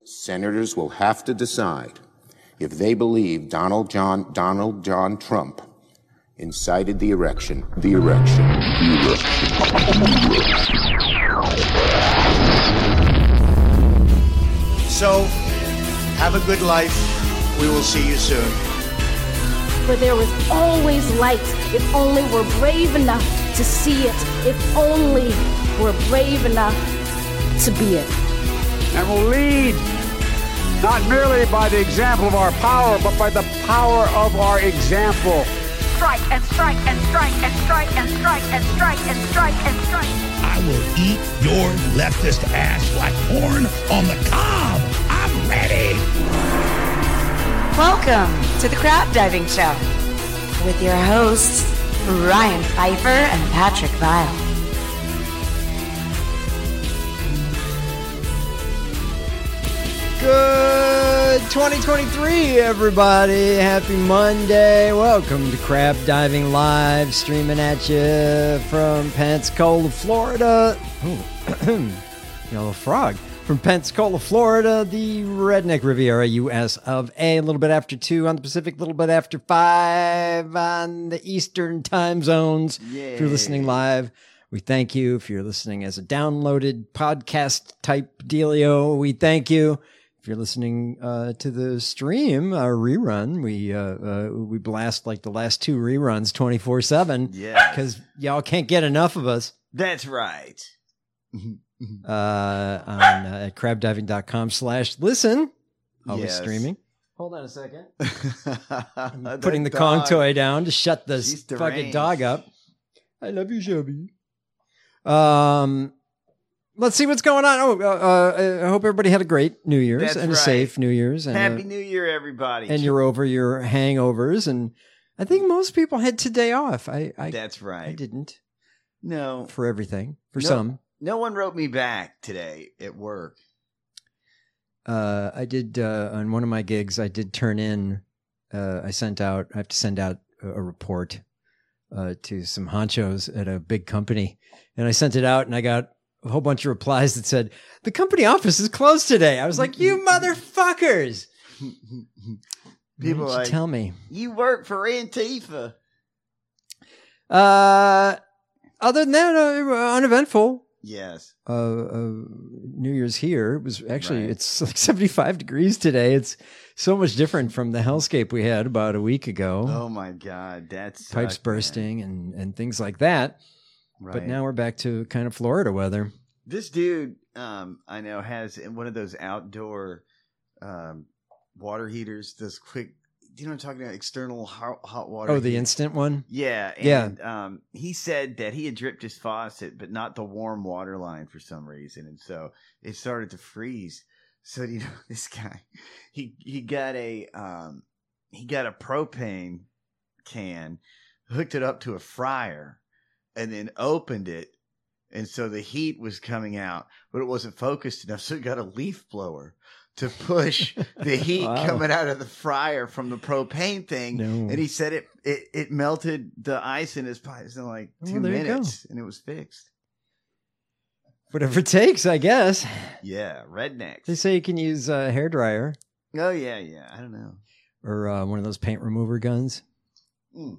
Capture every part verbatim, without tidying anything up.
Senators will have to decide if they believe Donald John Donald John Trump incited the erection, the erection, the erection. So, have a good life. We will see you soon. For there was always light if only we're brave enough to see it, if only we're brave enough to be it. And will lead not merely by the example of our power, but by the power of our example. Strike and strike and strike and strike and strike and strike and strike and strike. I will eat your leftist ass like corn on the cob. I'm ready. Welcome to the Crab Diving Show with your hosts, Ryan Pfeiffer and Patrick Vile. Good twenty twenty-three, everybody. Happy Monday. Welcome to Crab Diving Live, streaming at you from Pensacola, Florida. Ooh, yellow frog. From Pensacola, Florida, the Redneck Riviera, U S of A. A little bit after two on the Pacific, a little bit after five on the Eastern time zones. Yay. If you're listening live, we thank you. If you're listening as a downloaded podcast type dealio, we thank you. If you're listening uh, to the stream, our rerun, we uh, uh, we blast like the last two reruns twenty-four seven. Yeah. Because y'all can't get enough of us. That's right. uh, on uh, at crabdiving.com slash listen. Always yes. streaming. Hold on a second. I'm putting the dog. Kong toy down to shut this fucking dog up. I love you, Shelby. Um... Let's see what's going on. Oh, uh, I hope everybody had a great New Year's That's and right. a safe New Year's. And Happy a, New Year, everybody. And you're over your hangovers. And I think most people had today off. I, I That's right. I didn't. No. For everything. For no, some. No one wrote me back today at work. Uh, I did, uh, on one of my gigs, I did turn in, uh, I sent out, I have to send out a, a report uh, to some honchos at a big company. And I sent it out and I got a whole bunch of replies that said, the company office is closed today. I was like, you motherfuckers. People like, tell me. You work for Antifa. Uh, other than that, uh, uneventful. Yes. Uh, uh, New Year's here. It was actually, right. It's like seventy-five degrees today. It's so much different from the hellscape we had about a week ago. Oh my God. That's pipes sucked, bursting and, and things like that. Right. But now we're back to kind of Florida weather. This dude, um, I know, has one of those outdoor um, water heaters. Those quick, do you know what I'm talking about? External hot, hot water. Oh, the heater. instant one? Yeah. And, yeah. Um, he said that he had dripped his faucet, but not the warm water line for some reason. And so it started to freeze. So, you know, this guy, he, he got a, um, he got a propane can, hooked it up to a fryer, and then opened it, and so the heat was coming out, but it wasn't focused enough, so he got a leaf blower to push the heat wow. coming out of the fryer from the propane thing, no. and he said it, it it melted the ice in his pipes in like two well, minutes, and it was fixed. Whatever it takes, I guess. Yeah, rednecks. They say you can use a hairdryer. Oh, yeah, yeah, I don't know. Or uh, one of those paint remover guns. Mm.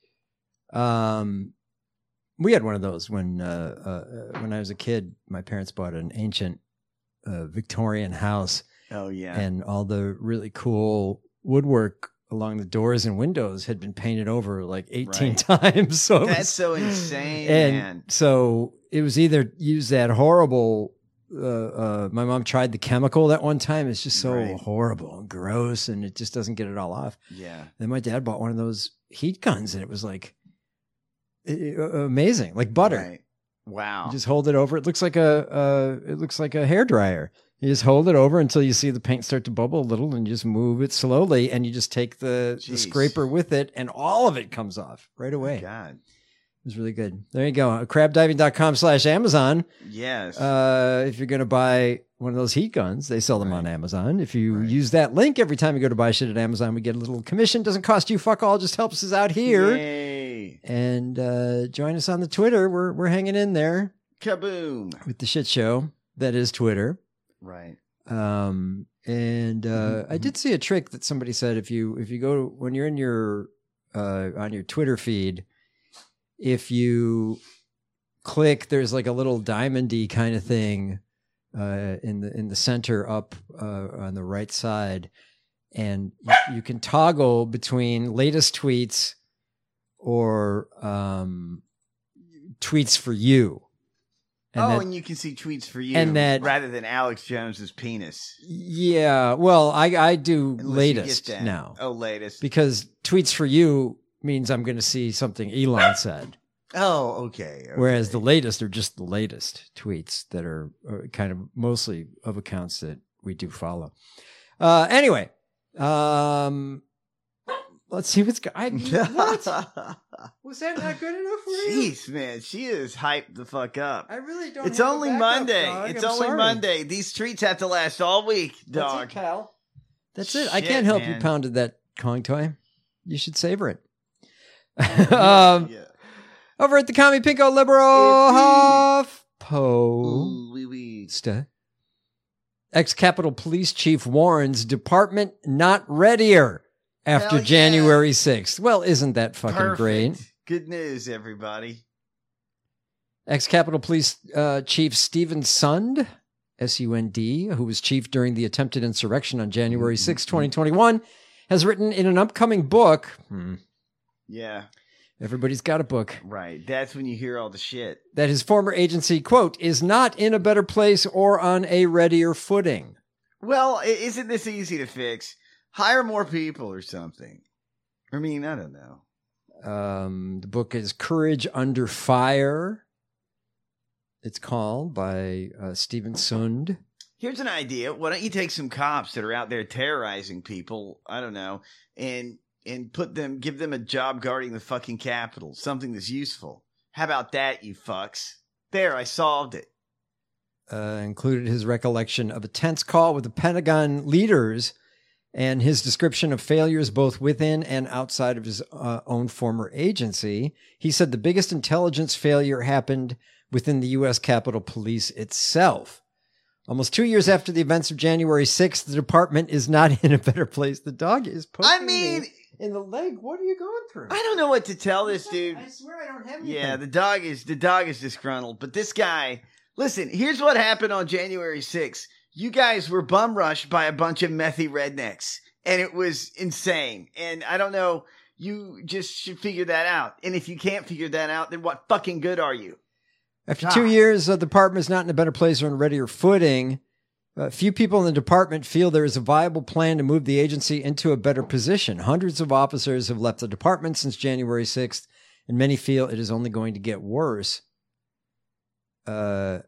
Um... We had one of those when uh, uh, when I was a kid. My parents bought an ancient uh, Victorian house. Oh, yeah. And all the really cool woodwork along the doors and windows had been painted over like eighteen right. times. So That's was, so insane, and man. So it was either use that horrible... Uh, uh, my mom tried the chemical that one time. It's just so right. horrible and gross, and it just doesn't get it all off. Yeah. Then my dad bought one of those heat guns, and it was like... It, uh, amazing, like butter. Right. Wow! You just hold it over. It looks like a uh, it looks like a hairdryer. You just hold it over until you see the paint start to bubble a little, and you just move it slowly, and you just take the, the scraper with it, and all of it comes off right away. Oh God, it was really good. There you go. crabdiving.com slash Amazon. Yes. Uh, if you're gonna buy one of those heat guns, they sell them right. on Amazon. If you right. use that link every time you go to buy shit at Amazon, we get a little commission. Doesn't cost you fuck all. Just helps us out here. Yay. And uh, join us on the Twitter. We're we're hanging in there. Kaboom! With the shit show that is Twitter. Right. Um, And uh, I did see a trick that somebody said if you if you go when you're in your uh, on your Twitter feed, if you click, there's like a little diamondy kind of thing uh, in the in the center up uh, on the right side, and you, you can toggle between latest tweets or um, tweets for you. And oh, that, and you can see tweets for you and that, rather than Alex Jones's penis. Yeah, well, I I do Unless latest now. Oh, latest. Because tweets for you means I'm going to see something Elon said. Oh, okay, okay. Whereas the latest are just the latest tweets that are uh, kind of mostly of accounts that we do follow. Uh, anyway, um, let's see what's going on. What? Was that not good enough for you? Jeez, man, she is hyped the fuck up. I really don't. It's have only a backup, Monday. dog. It's I'm only sorry. Monday. These treats have to last all week, dog. That's it, Cal. That's it. I Shit, can't help man. you pounded that Kong toy. You should savor it. um, Yeah. Over at the Commie Pinko Liberal Huff Ooh, wee wee. Post, ex-Capitol Police Chief warns department not readier after Hell yeah. January sixth. Well, isn't that fucking Perfect. great? Good news, everybody. Ex-Capitol Police uh, Chief Stephen Sund, S U N D, who was chief during the attempted insurrection on January sixth, twenty twenty-one, has written in an upcoming book. Hmm, Yeah, everybody's got a book. right. That's when you hear all the shit. That his former agency, quote, is not in a better place or on a readier footing. Well, i- isn't this easy to fix? Hire more people or something. I mean, I don't know. Um, the book is Courage Under Fire. It's called by uh, Stephen Sund. Here's an idea. Why don't you take some cops that are out there terrorizing people, I don't know, and and put them, give them a job guarding the fucking Capitol, something that's useful. How about that, you fucks? There, I solved it. Uh, included his recollection of a tense call with the Pentagon leaders and his description of failures both within and outside of his uh, own former agency. He said the biggest intelligence failure happened within the U S Capitol Police itself. Almost two years after the events of January sixth, the department is not in a better place. The dog is poking I mean, me in the leg. What are you going through? I don't know what to tell this dude. I swear I don't have anything. Yeah, the dog is the dog is disgruntled, but this guy, listen, here's what happened on January sixth. You guys were bum rushed by a bunch of methy rednecks, and it was insane. And I don't know, you just should figure that out. And if you can't figure that out, then what fucking good are you? After God. two years, uh, the department is not in a better place or on a readier footing. Uh, few people in the department feel there is a viable plan to move the agency into a better position. Hundreds of officers have left the department since January sixth, and many feel it is only going to get worse. Uh,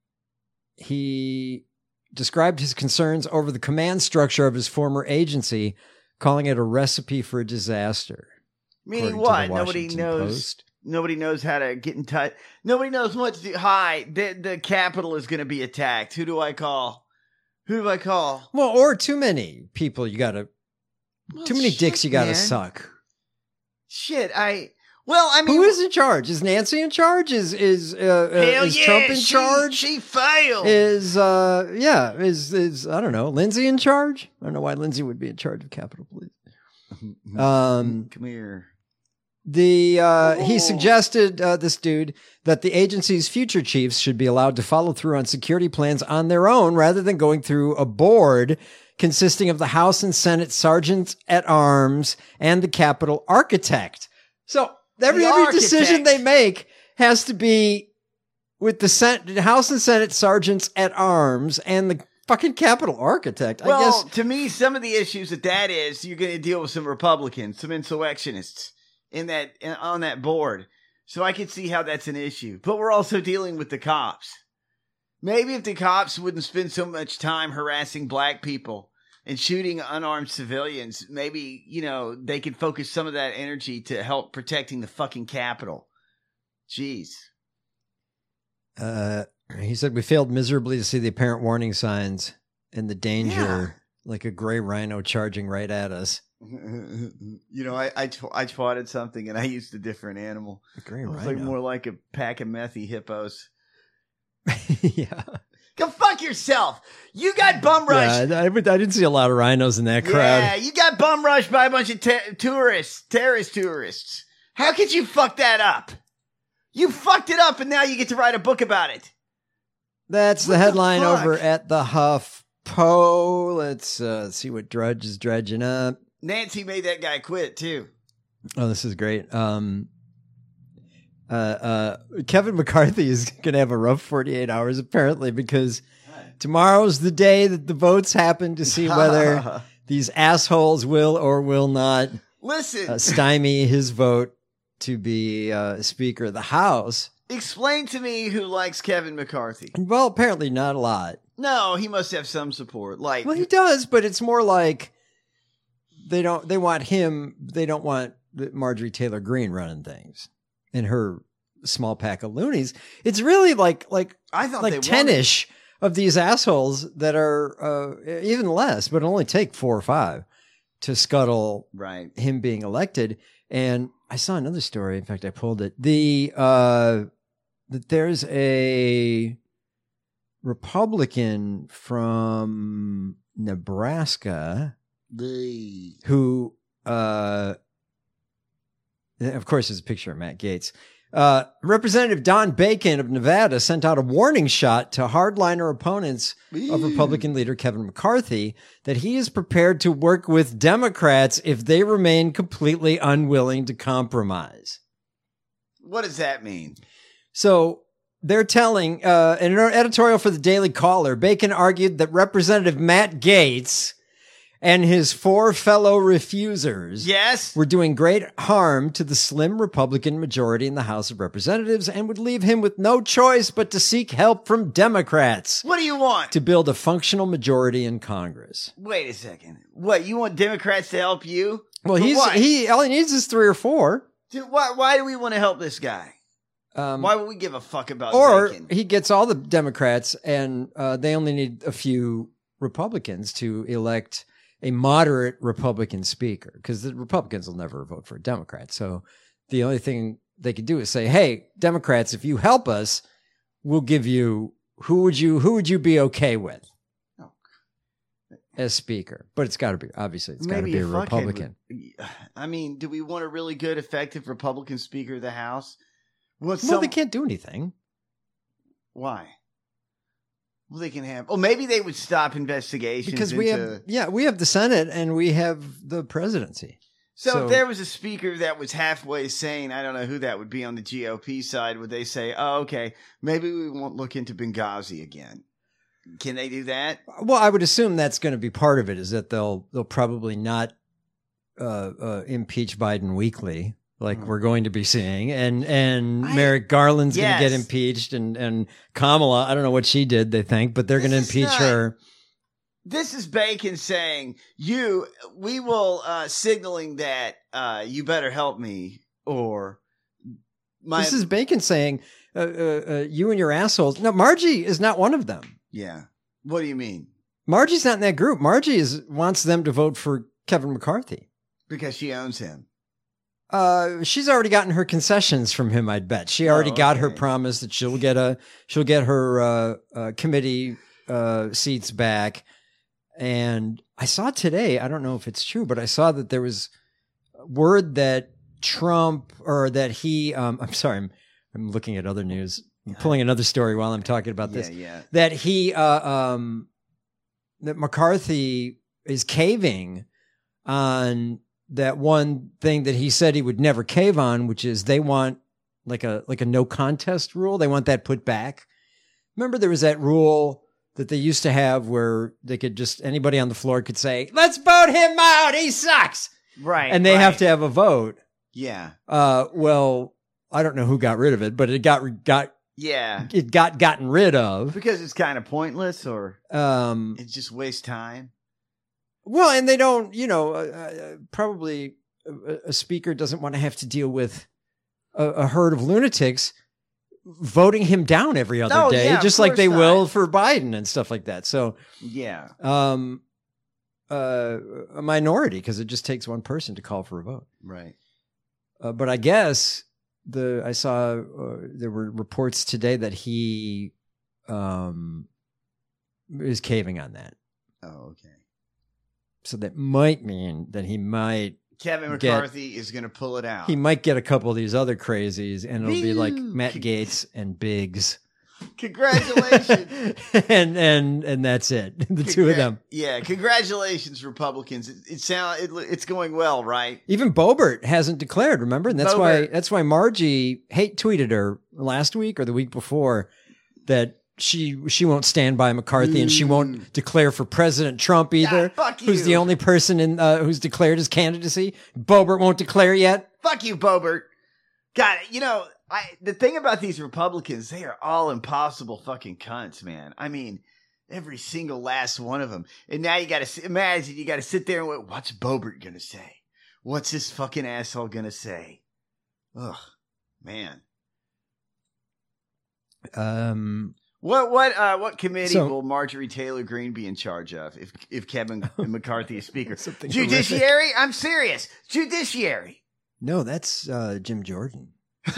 he described his concerns over the command structure of his former agency, calling it a recipe for disaster. Meaning according to what? the Nobody Washington knows. Post. Nobody knows how to get in touch. Nobody knows what to do. Hi, the the Capitol is going to be attacked. Who do I call? Who do I call? Well, or too many people you got to, Well, too many shit, dicks you got to man. suck. Shit, I. Well, I mean, Who is in charge? Is Nancy in charge? Is is uh, uh, hell is yeah, Trump in she, charge? She failed. Is uh yeah is is I don't know, Lindsay in charge? I don't know why Lindsay would be in charge of Capitol Police. Um, Come here. the uh, he Oh. suggested uh, this dude that the agency's future chiefs should be allowed to follow through on security plans on their own rather than going through a board consisting of the House and Senate sergeants at arms and the Capitol architect. So every The every decision architect. they make has to be with the Sen- House and Senate sergeants at arms and the fucking Capitol architect. Well, I guess to me, some of the issues that that is, you're going to deal with some Republicans, some insurrectionists in that in, on that board. So I could see how that's an issue. But we're also dealing with the cops. Maybe if the cops wouldn't spend so much time harassing black people and shooting unarmed civilians, maybe, you know, they could focus some of that energy to help protecting the fucking Capitol. Jeez. Uh, he said we failed miserably to see the apparent warning signs and the danger, like a gray rhino charging right at us. You know, I I, tw- I twatted something and I used a different animal. A gray It was rhino. like more like a pack of methy hippos. Yeah. Go fuck yourself. You got bum rushed. Yeah, I, I didn't see a lot of rhinos in that crowd. Yeah, you got bum rushed by a bunch of te- tourists, terrorist tourists. How could you fuck that up? You fucked it up, and now you get to write a book about it. That's What the the headline fuck? over at the HuffPo. Let's uh, see what Drudge is dredging up. Nancy made that guy quit, too. Oh, this is great. Um, uh, uh, Kevin McCarthy is going to have a rough forty-eight hours, apparently, because tomorrow's the day that the votes happen to see whether these assholes will or will not Listen. uh, stymie his vote to be uh, Speaker of the House. Explain to me who likes Kevin McCarthy. Well, apparently not a lot. No, he must have some support. Like, Well, he does, but it's more like they don't. They want him. They don't want Marjorie Taylor Greene running things in her small pack of loonies. It's really like like I thought like they ten-ish of these assholes that are uh, even less, but only take four or five to scuttle right. him being elected. And I saw another story. In fact, I pulled it. The uh, that there's a Republican from Nebraska The who, uh, of course, there's a picture of Matt Gaetz. Uh, Representative Don Bacon of Nevada sent out a warning shot to hardliner opponents of Republican leader Kevin McCarthy that he is prepared to work with Democrats if they remain completely unwilling to compromise. What does that mean? So they're telling, uh, in an editorial for the Daily Caller, Bacon argued that Representative Matt Gaetz and his four fellow refusers Yes. were doing great harm to the slim Republican majority in the House of Representatives and would leave him with no choice but to seek help from Democrats What do you want? to build a functional majority in Congress. Wait a second. What, you want Democrats to help you? Well, For he's what? he all he needs is three or four. Dude, why, why do we want to help this guy? Um, Why would we give a fuck about or Bacon? he gets all the Democrats, and uh, they only need a few Republicans to elect a moderate Republican speaker, because the Republicans will never vote for a Democrat. So the only thing they could do is say, "Hey, Democrats, if you help us, we'll give you who would you who would you be okay with Oh. as speaker?" But it's got to be obviously it's got to Maybe be a fuckhead Republican. would- I mean, do we want a really good, effective Republican Speaker of the House? Well, Well, some, they can't do anything. Why? Well, they can have. Oh, maybe they would stop investigations Because we into- have, yeah, we have the Senate and we have the presidency. So, So- if there was a speaker that was halfway sane, I don't know who that would be on the G O P side, would they say, oh, okay, maybe we won't look into Benghazi again? Can they do that? Well, I would assume that's going to be part of it. Is that they'll they'll probably not uh, uh, impeach Biden weekly, like we're going to be seeing, and and I- Merrick Garland's going to get Yes. impeached, and and Kamala, I don't know what she did. They think, but they're going to This is impeach not- her. This is Bacon saying, you, we will, uh, signaling that, uh, you better help me, or my, This is Bacon saying, uh, uh, uh, "You and your assholes." No, Margie is not one of them. yeah. What do you mean? Margie's not in that group. Margie is wants them to vote for Kevin McCarthy. Because she owns him. Uh, she's already gotten her concessions from him. I'd bet she already Oh, got her okay. promise that she'll get a she'll get her uh, uh, committee uh, seats back. And I saw today, I don't know if it's true, but I saw that there was word that Trump or that he. Um, I'm sorry, I'm I'm looking at other news. I'm pulling another story while I'm talking about this. Yeah, yeah. That he uh, um, that McCarthy is caving on that one thing that he said he would never cave on, which is they want like a like a no contest rule. They want that put back. Remember there was that rule that they used to have where they could just anybody on the floor could say, "Let's vote him out. He sucks." Right. And they right. have to have a vote. Yeah. Uh, well, I don't know who got rid of it, but it got got Yeah. it got gotten rid of. Because it's kind of pointless, or Um, it just wastes time. Well, and they don't, you know, uh, uh, probably a, a speaker doesn't want to have to deal with a, a herd of lunatics voting him down every other Oh, day, yeah, of just like course they not. will for Biden and stuff like that. So, Yeah. um, uh, a minority, because it just takes one person to call for a vote. Right. Uh, but I guess the I saw uh, there were reports today that he um, is caving on that. Oh, okay. So that might mean that he might Kevin get- McCarthy is going to pull it out. he might get a couple of these other crazies, and it'll be like Woo! Matt Gaetz and Biggs, Congratulations. and and and that's it. The two of them. Yeah, congratulations, Republicans. It, it sound it, it's going well, right? Even Boebert hasn't declared. Remember, and that's why Boebert. that's why Margie hate tweeted her last week or the week before that she she won't stand by McCarthy and she won't declare for President Trump either. Ah, fuck Who's you. the only person in uh, who's declared his candidacy? Boebert won't declare yet. Fuck you, Boebert. God, you know, I the thing about these Republicans, they are all impossible fucking cunts, man. I mean, every single last one of them. And now you got to imagine, you got to sit there and wait, what's Boebert gonna say? What's this fucking asshole gonna say? Ugh, man. Um, What what uh what committee So- will Marjorie Taylor Greene be in charge of if if Kevin McCarthy is speaker? Something Judiciary? I'm serious. Judiciary. no, that's uh, Jim Jordan.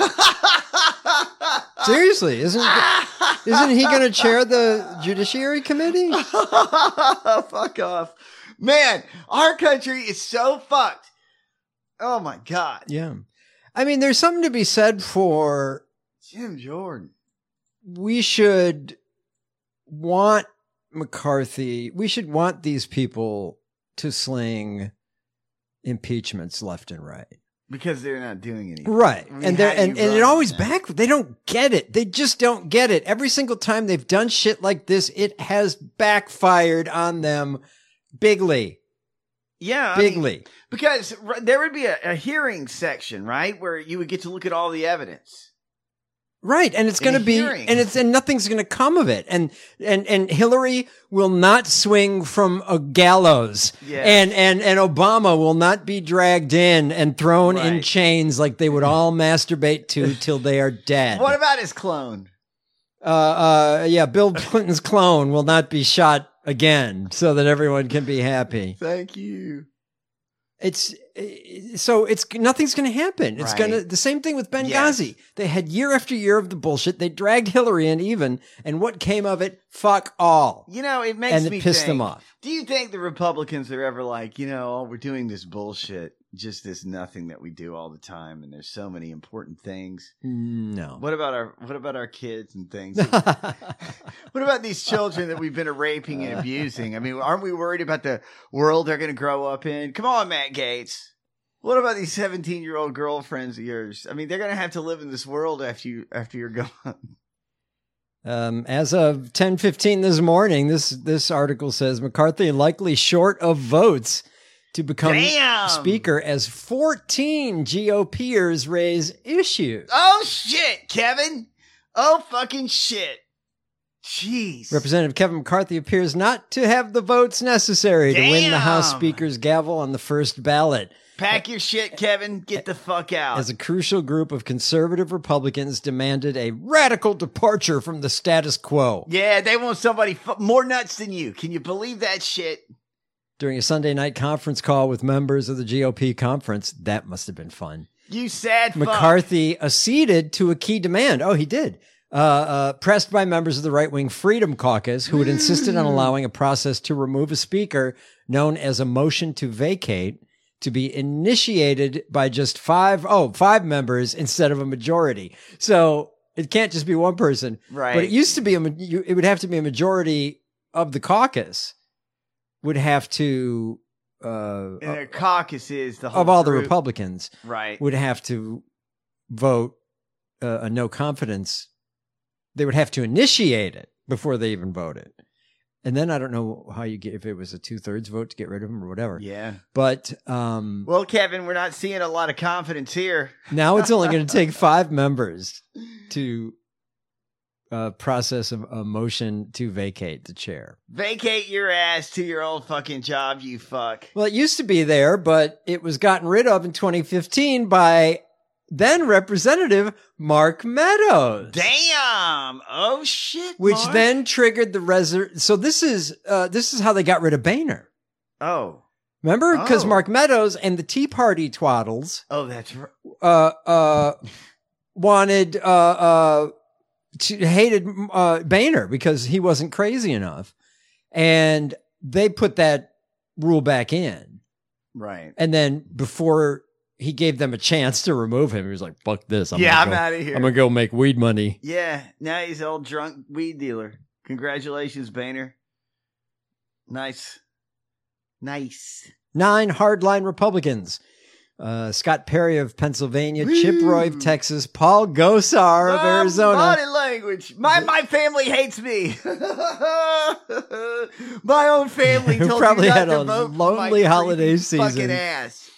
Seriously, isn't isn't he going to chair the Judiciary Committee? Fuck off. Man, our country is so fucked. Oh my God. Yeah, I mean, there's something to be said for Jim Jordan. we should want McCarthy. We should want these people to sling impeachments left and right. Because they're not doing anything. Right. I mean, and they're, how do and, you and it run always that? back. They don't get it. They just don't get it. Every single time they've done shit like this, it has backfired on them bigly. Yeah. I mean, Bigly. because r- there would be a, a hearing section, right? Where you would get to look at all the evidence. Right. And it's In going to a be, hearing. and it's, and nothing's going to come of it. And, and, and Hillary will not swing from a gallows. Yes. And, and, and Obama will not be dragged in and thrown in Right. chains like they would all masturbate to till they are dead. What about his clone? uh, uh, yeah, Bill Clinton's clone will not be shot again so that everyone can be happy. Thank you. It's uh, so it's nothing's going to happen. It's Right. going to the same thing with Benghazi. Yes. They had year after year of the bullshit. They dragged Hillary in even, and what came of it? Fuck all. You know, it makes And it me pissed think, them off. Do you think the Republicans are ever like, you know, oh, we're doing this bullshit, just this nothing that we do all the time, and there's so many important things. No. What about our What about our kids and things? What about these children that we've been raping and abusing? I mean, aren't we worried about the world they're going to grow up in? Come on, Matt Gaetz. What about these seventeen-year-old girlfriends of yours? I mean, they're going to have to live in this world after you after you're gone. Um, as of ten fifteen this morning, this this article says McCarthy likely short of votes to become Damn! speaker as fourteen GOPers raise issues. Oh shit, Kevin! Oh fucking shit! Jeez. Representative Kevin McCarthy appears not to have the votes necessary to win the House Damn! Speaker's gavel on the first ballot. Pack your shit, Kevin. Get the fuck out. As a crucial group of conservative Republicans demanded a radical departure from the status quo. Yeah, they want somebody fu- more nuts than you. Can you believe that shit? During a Sunday night conference call with members of the G O P conference, that must have been fun. You sad fuck. McCarthy acceded to a key demand. Oh, he did. Uh, uh, pressed by members of the right-wing Freedom Caucus, who had insisted on allowing a process to remove a speaker known as a motion to vacate to be initiated by just five, oh, five members instead of a majority. So it can't just be one person. Right. But it used to be, a, ma- you- it would have to be a majority of the caucus would have to, uh, And their caucus is the whole of all the group. Republicans Right. would have to vote uh, a no confidence. They would have to initiate it before they even voted. And then I don't know how you get, if it was a two thirds vote to get rid of him or whatever. Yeah. But um, Well, Kevin, we're not seeing a lot of confidence here. now it's only going to take five members to uh, process a, a motion to vacate the chair. Vacate your ass to your old fucking job, you fuck. Well, it used to be there, but it was gotten rid of in twenty fifteen by then Representative Mark Meadows. Damn. Oh shit. Which Mark. then triggered the resur- So this is uh, this is how they got rid of Boehner. Oh. Remember? Because Oh. Mark Meadows and the Tea Party twaddles Oh, that's right. uh, uh, wanted uh, uh, to hated uh, Boehner because he wasn't crazy enough, And they put that rule back in. Right. And then before he gave them a chance to remove him, he was like, fuck this. I'm yeah, gonna I'm go, out of here. I'm going to go make weed money. Yeah, now he's an old drunk weed dealer. Congratulations, Boehner. Nice. Nice. Nine hardline Republicans. Uh, Scott Perry of Pennsylvania, Woo. Chip Roy of Texas, Paul Gosar of oh, Arizona. Body language. My my family hates me. My own family Who told probably me not had to a vote lonely for my holiday freaking season. Fucking ass.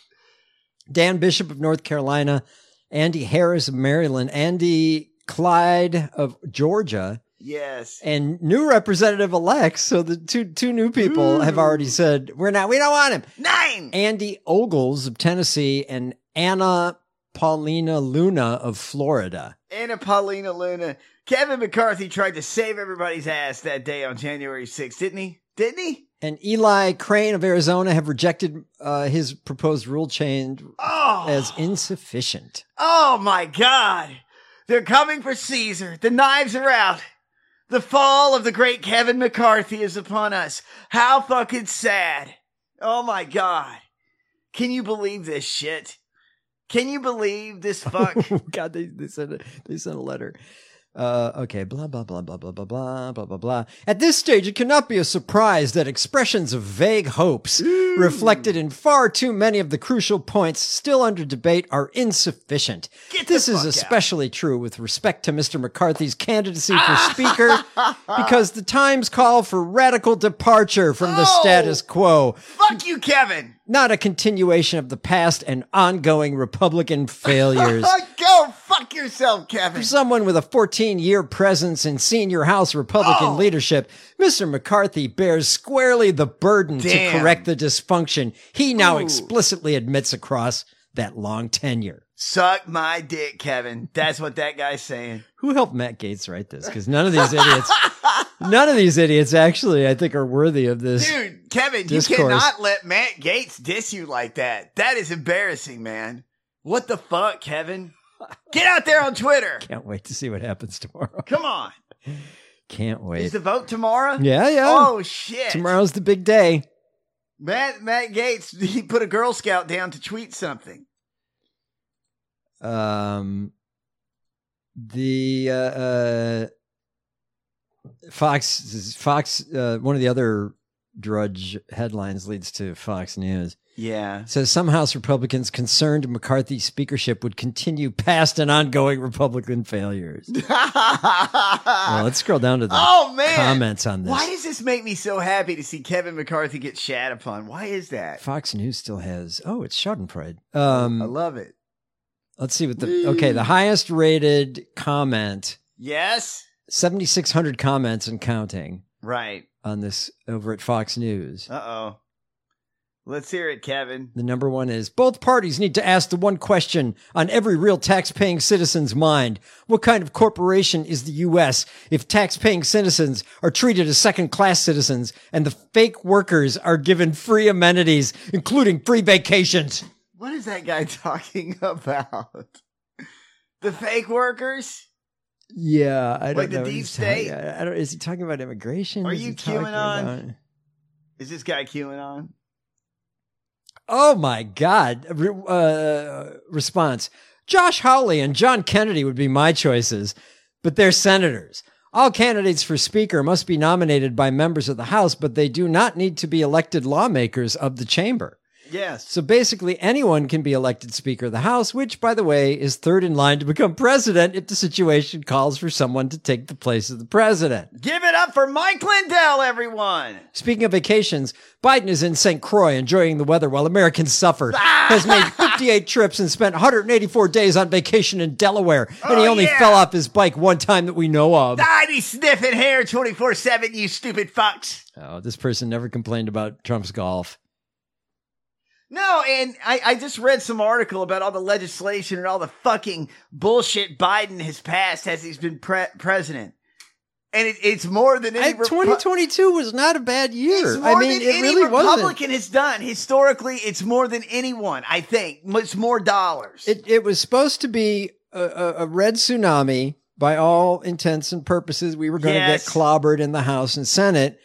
Dan Bishop of North Carolina, Andy Harris of Maryland, Andy Clyde of Georgia. Yes. And new representative-elects. So the two two new people Ooh. have already said, we're not, we don't want him. Nine. Andy Ogles of Tennessee and Anna Paulina Luna of Florida. Anna Paulina Luna. Kevin McCarthy tried to save everybody's ass that day on January sixth, didn't he? Didn't he? And Eli Crane of Arizona have rejected uh, his proposed rule change oh. as insufficient. Oh, my God. They're coming for Caesar. The knives are out. The fall of the great Kevin McCarthy is upon us. How fucking sad. Oh, my God. Can you believe this shit? Can you believe this fuck? Oh, God, they, they, sent a, they sent a letter. Uh, okay, blah, blah, blah, blah, blah, blah, blah, blah, blah, blah. At this stage, it cannot be a surprise that expressions of vague hopes Ooh. reflected in far too many of the crucial points still under debate are insufficient. Get this the is fuck especially out. true with respect to Mister McCarthy's candidacy for Speaker, because the times call for radical departure from the oh, status quo. Fuck you, Kevin. Not a continuation of the past and ongoing Republican failures. Go fuck yourself, Kevin. For someone with a fourteen-year presence in senior House Republican oh. leadership, Mister McCarthy bears squarely the burden Damn. to correct the dysfunction he now Ooh. explicitly admits across that long tenure. Suck my dick, Kevin. That's what that guy's saying. Who helped Matt Gaetz write this? Because none of these idiots, none of these idiots actually, I think, are worthy of this. Dude, Kevin, discourse. You cannot let Matt Gaetz diss you like that. That is embarrassing, man. What the fuck, Kevin? Get out there on Twitter. Can't wait to see what happens tomorrow. Come on. Can't wait. Is the vote tomorrow? Yeah, yeah. Oh, shit. Tomorrow's the big day. Matt, Matt Gaetz, he put a Girl Scout down to tweet something. Um, the uh, uh, Fox, Fox, uh, one of the other Drudge headlines leads to Fox News. Yeah. It says some House Republicans concerned McCarthy's speakership would continue past and ongoing Republican failures. Well, let's scroll down to the oh, man. comments on this. Why does this make me so happy to see Kevin McCarthy get shat upon? Why is that? Fox News still has, oh, it's Schadenfreude. Um, I love it. Let's see what the, okay, the highest rated comment. Yes. seventy-six hundred comments and counting. Right. On this over at Fox News. Uh-oh. Let's hear it, Kevin. The number one is, both parties need to ask the one question on every real tax-paying citizen's mind. What kind of corporation is the U S if tax-paying citizens are treated as second-class citizens and the fake workers are given free amenities, including free vacations? What is that guy talking about? The fake workers? Yeah, I don't like know. Like the deep state? Talking, I don't, is he talking about immigration? Are is you queuing on? About... Is this guy queuing on? Oh my God. Uh, response. Josh Hawley and John Kennedy would be my choices, but they're senators. All candidates for Speaker must be nominated by members of the House, but they do not need to be elected lawmakers of the chamber. Yes. So basically anyone can be elected Speaker of the House, which, by the way, is third in line to become president if the situation calls for someone to take the place of the president. Give it up for Mike Lindell, everyone. Speaking of vacations, Biden is in Saint Croix enjoying the weather while Americans suffer. Has made fifty-eight trips and spent one hundred eighty-four days on vacation in Delaware. And oh, he only yeah. fell off his bike one time that we know of. I'd be sniffing hair twenty-four seven, you stupid fucks. Oh, this person never complained about Trump's golf. No, and I, I just read some article about all the legislation and all the fucking bullshit Biden has passed as he's been pre- president. And it, it's more than any... Repu- twenty twenty-two was not a bad year. It's more I mean, than it any really Republican wasn't. has done. Historically, it's more than anyone, I think. It's more dollars. It, it was supposed to be a, a, a red tsunami by all intents and purposes. We were going to yes. get clobbered in the House and Senate.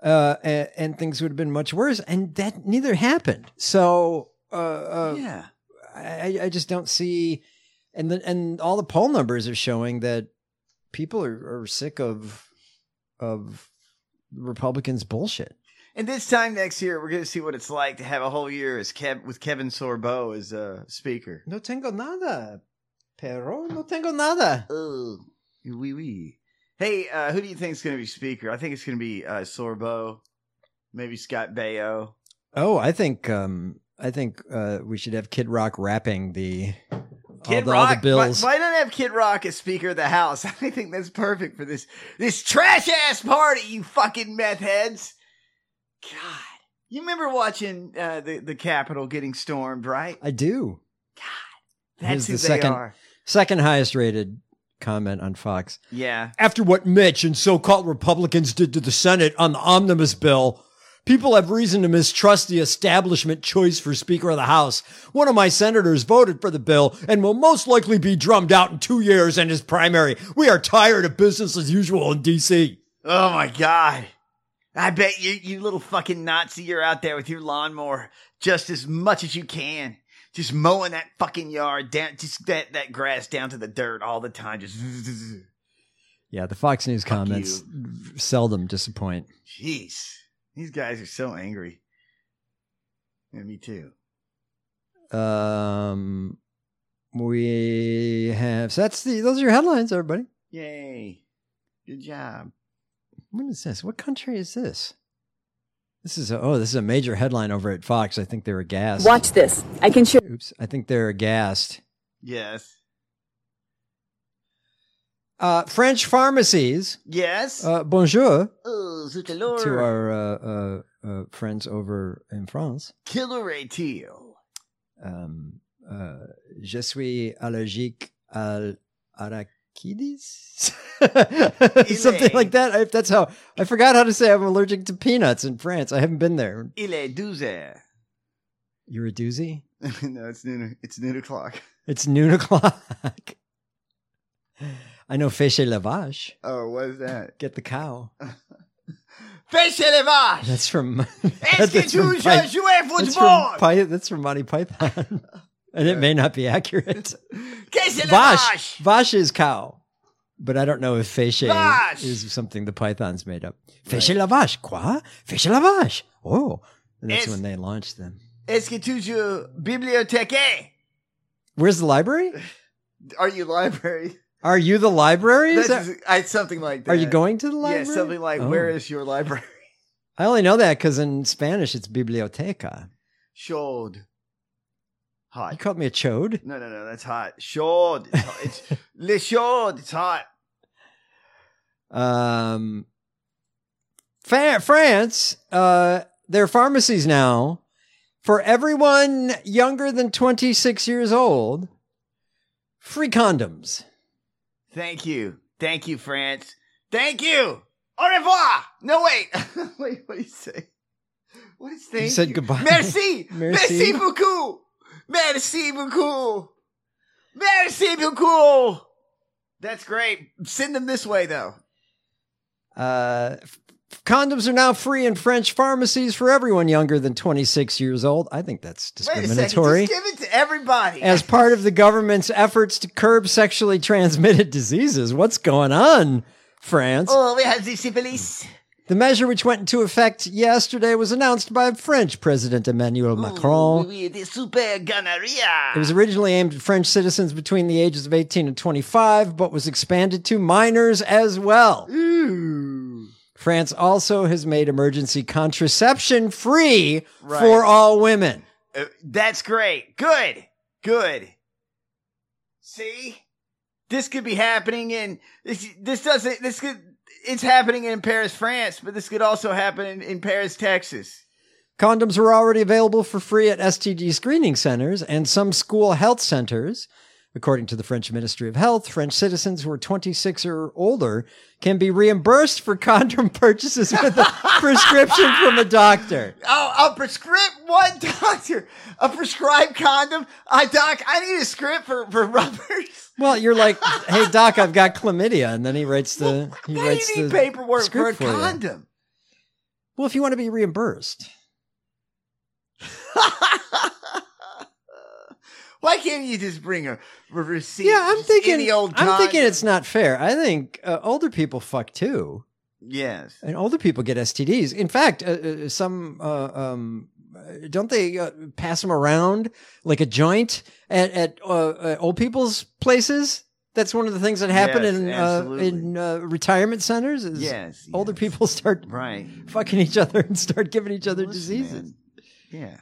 uh, and, and things would have been much worse. And that neither happened. So uh, uh, yeah, I, I just don't see. And the, and all the poll numbers are showing that people are, are sick of of Republicans' bullshit. And this time next year, we're going to see what it's like to have a whole year as Kev- with Kevin Sorbo as uh, speaker. No tengo nada, pero no tengo nada. Oh, oui, oui. Hey, uh, who do you think is going to be speaker? I think it's going to be uh, Sorbo, maybe Scott Baio. Oh, I think um, I think uh, we should have Kid Rock rapping the Kid all the, Rock. all the bills. Why, why not have Kid Rock as Speaker of the House? I think that's perfect for this this trash ass party. You fucking meth heads. God, you remember watching uh, the the Capitol getting stormed, right? I do. God, that's Here's who the they second, are. Second highest rated comment on Fox. Yeah. After what Mitch and so-called Republicans did to the Senate on the omnibus bill, people have reason to mistrust the establishment choice for Speaker of the House. One of my senators voted for the bill and will most likely be drummed out in two years in his primary. We are tired of business as usual in D C. Oh my God. I bet you, you little fucking Nazi, you're out there with your lawnmower just as much as you can. Just mowing that fucking yard down, just that, that grass down to the dirt all the time. Just. Yeah, the Fox News Fuck comments seldom disappoint. Jeez. These guys are so angry. Yeah, me too. Um, we have, so that's the, those are your headlines, everybody. Yay. Good job. What is this? What country is this? This is a, oh, this is a major headline over at Fox. I think they're aghast. Watch this. I can show. Oops. I think they're aghast. Yes. Uh, French pharmacies. Yes. Uh, bonjour. Oh, zut alors. To our uh, uh, uh, friends over in France. Killer Teal. Um, uh, je suis allergique à arachidis? Something like that. I, that's how I forgot how to say I'm allergic to peanuts in France. I haven't been there. Il est douze heures. You're a doozy? No, it's noon. It's noon o'clock. It's noon o'clock. I know fêcher la vache. Oh, what is that? Get the cow. Fêcher la vache. That's from. Est-ce que tu joues that's, from Py- that's from Monty Python, and it may not be accurate. Qu'est-ce la vache? Vache is cow, but I don't know if fêcher Vache. is something the Pythons made up. Fêcher la vache, quoi? Fêcher la vache. Oh, and that's It's- when they launched them. Est-ce que tu joues bibliothécaire? Where's the library? Are you library? Are you the library? Is That's that- I, something like that. Are you going to the library? Yeah, something like, Oh. where is your library? I only know that because in Spanish it's biblioteca. Chaude. You Hot. called me a chode? No, no, no, that's hot. Chaude. It's, hot. It's le chaude. It's hot. Um, Fa- France, uh, there are pharmacies now for everyone younger than twenty-six years old. Free condoms. Thank you. Thank you, France. Thank you. Au revoir. No, wait. Wait, what do you say? What is thank you? said goodbye. Merci. Merci. Merci beaucoup. Merci beaucoup. Merci beaucoup. That's great. Send them this way, though. Uh, f- condoms are now free in French pharmacies for everyone younger than twenty-six years old. I think that's Wait a second. discriminatory. Just give it to everybody. As part of the government's efforts to curb sexually transmitted diseases. What's going on, France? Oh, we have the syphilis. The measure, which went into effect yesterday, was announced by French President Emmanuel Macron. Oh, oui, the super gonorrhea. It was originally aimed at French citizens between the ages of eighteen and twenty-five, but was expanded to minors as well. Ooh. France also has made emergency contraception free Right. for all women. Uh, that's great. Good. Good. See? This could be happening in this this doesn't this could it's happening in Paris, France, but this could also happen in, in Paris, Texas. Condoms were already available for free at S T D screening centers and some school health centers. According to the French Ministry of Health, French citizens who are twenty-six or older can be reimbursed for condom purchases with a prescription from a doctor. Oh, a prescript what doctor? A prescribed condom? I doc, I need a script for, for rubbers. Well, you're like, hey doc, I've got chlamydia, and then he writes the he Why writes do you need the paperwork for a script for you. condom? Well, if you want to be reimbursed. Why can't you just bring a, a receipt? Yeah, I'm thinking. The old I'm con- thinking it's not fair. I think uh, older people fuck too, Yes. and older people get S T Ds. In fact, uh, uh, some uh, um, uh, don't they uh, pass them around like a joint at at uh, uh, old people's places? That's one of the things that happen Yes, in uh, absolutely. in uh, retirement centers. Is Yes, older yes. people start Right. fucking each other and start giving each other Listen, diseases. man. Yeah.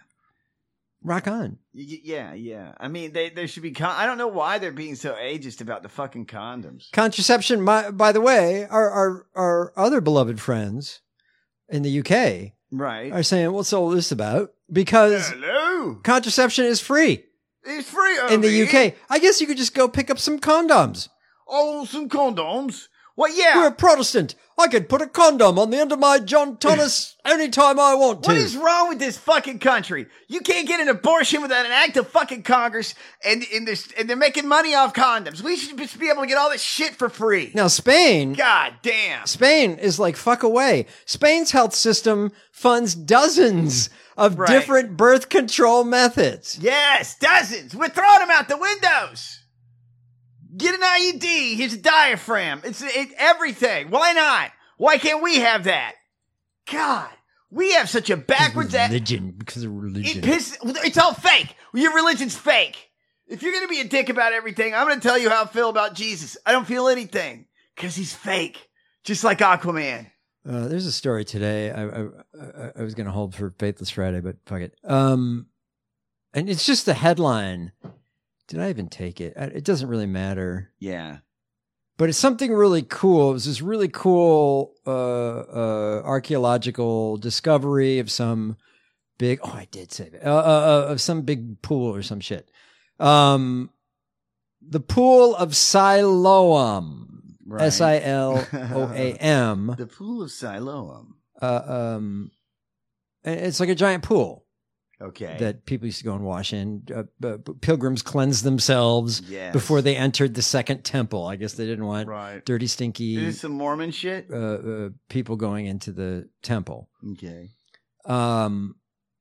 Rock on. Y- Yeah, yeah. I mean, they there should be. Con- I don't know why they're being so ageist about the fucking condoms. Contraception, my, by the way, our, our our other beloved friends in the U K Right. are saying, what's all this about? Because Hello. contraception is free It's free over in the U K. here. I guess you could just go pick up some condoms. Oh, some condoms. Well, yeah. We're a Protestant. I could put a condom on the end of my John Thomas anytime I want to. What is wrong with this fucking country? You can't get an abortion without an act of fucking Congress, and and they're, and they're making money off condoms. We should just be able to get all this shit for free. Now, Spain, God damn. Spain is like, fuck away. Spain's health system funds dozens of Right. different birth control methods. Yes, dozens. We're throwing them out the windows. Get an I U D. Here's a diaphragm. It's it, everything. Why not? Why can't we have that? God, we have such a backwards. a- Religion, because of It religion. piss, it's all fake. Your religion's fake. If you're going to be a dick about everything, I'm going to tell you how I feel about Jesus. I don't feel anything because he's fake. Just like Aquaman. Uh, there's a story today. I I, I, I was going to hold for Faithless Friday, but fuck it. Um, and it's just the headline. Did I even take it? I- It doesn't really matter. Yeah. But it's something really cool. It was this really cool uh, uh, archaeological discovery of some big. Oh, I did save it. Uh, uh, uh, of some big pool or some shit. Um, the pool of Siloam. Right. S I L O A M. The pool of Siloam. Uh, um, and it's like a giant pool Okay. that people used to go and wash in. Uh, uh, pilgrims cleansed themselves Yes. before they entered the second temple. I guess they didn't want Right. dirty, stinky Is this some Mormon shit? uh, uh, people going into the temple. Okay. Um,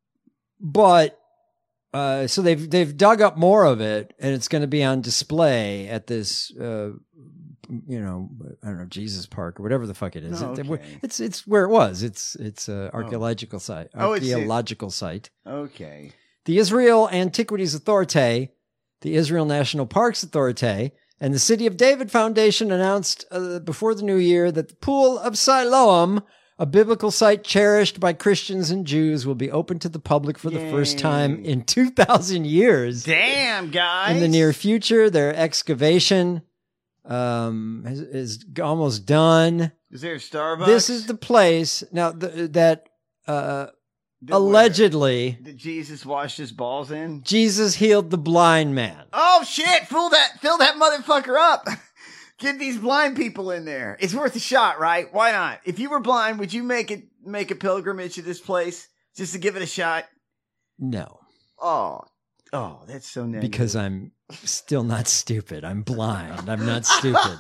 but uh, so they've they've dug up more of it, and it's going to be on display at this. Uh, you know, I don't know, Jesus Park or whatever the fuck it is. Oh, It- okay. It's it's where it was. It's it's a archaeological site. Oh, it's- Archaeological site. Okay. The Israel Antiquities Authority, the Israel National Parks Authority, and the City of David Foundation announced uh, before the new year that the Pool of Siloam, a biblical site cherished by Christians and Jews, will be open to the public for the first time Yay. in two thousand years. Damn, guys. In the near future, their excavation um, is, is almost done. Is there a Starbucks? This is the place now th- that uh, Did- allegedly Did Jesus wash his balls in? Jesus healed the blind man. Oh shit! Fill that, fill that motherfucker up. Get these blind people in there. It's worth a shot, right? Why not? If you were blind, would you make it make a pilgrimage to this place just to give it a shot? No, Oh, oh, that's so negative. because I'm still not stupid. I'm blind. I'm not stupid.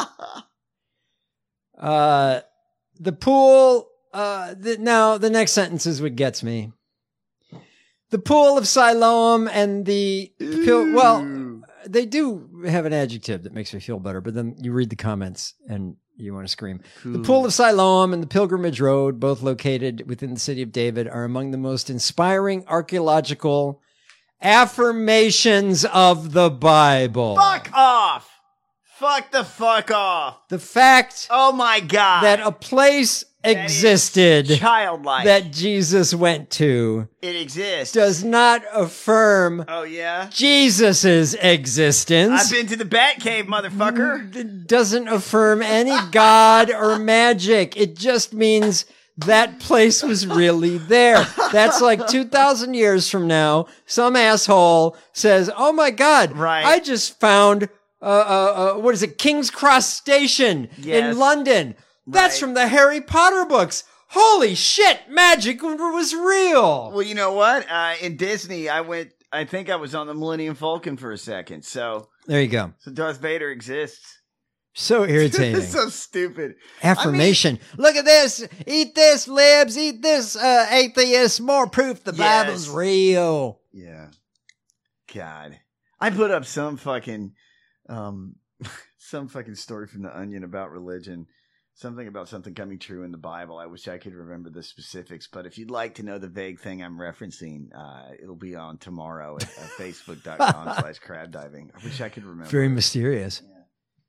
Uh, the pool. Uh, the, now the next sentence is what gets me. The pool of Siloam and the pil- well, they do have an adjective that makes me feel better, but then you read the comments and you want to scream. The pool of Siloam and the Pilgrimage Road, both located within the city of David, are among the most inspiring archaeological affirmations of the Bible. Fuck off! Fuck the fuck off! The fact Oh my god! that a place existed childlike. that Jesus went to it exists. does not affirm Oh yeah. Jesus's existence. I've been to the Bat Cave, motherfucker. It doesn't affirm any god or magic. It just means that place was really there. That's like two thousand years from now. Some asshole says, oh my God, Right. I just found, uh, uh, uh, what is it, King's Cross Station Yes. in London. That's Right. from the Harry Potter books. Holy shit, magic was real. Well, you know what? Uh, in Disney, I went. I think I was on the Millennium Falcon for a second. So, There you go. so Darth Vader exists. So irritating. It's so stupid. Affirmation. I mean, look at this. Eat this, libs. Eat this, uh, atheists. More proof the yes. Bible's real. Yeah. God. I put up some fucking, um, some fucking story from The Onion about religion. Something about something coming true in the Bible. I wish I could remember the specifics, but if you'd like to know the vague thing I'm referencing, uh, it'll be on tomorrow at uh, facebook.com slash crab diving. I wish I could remember. Very mysterious. Yeah.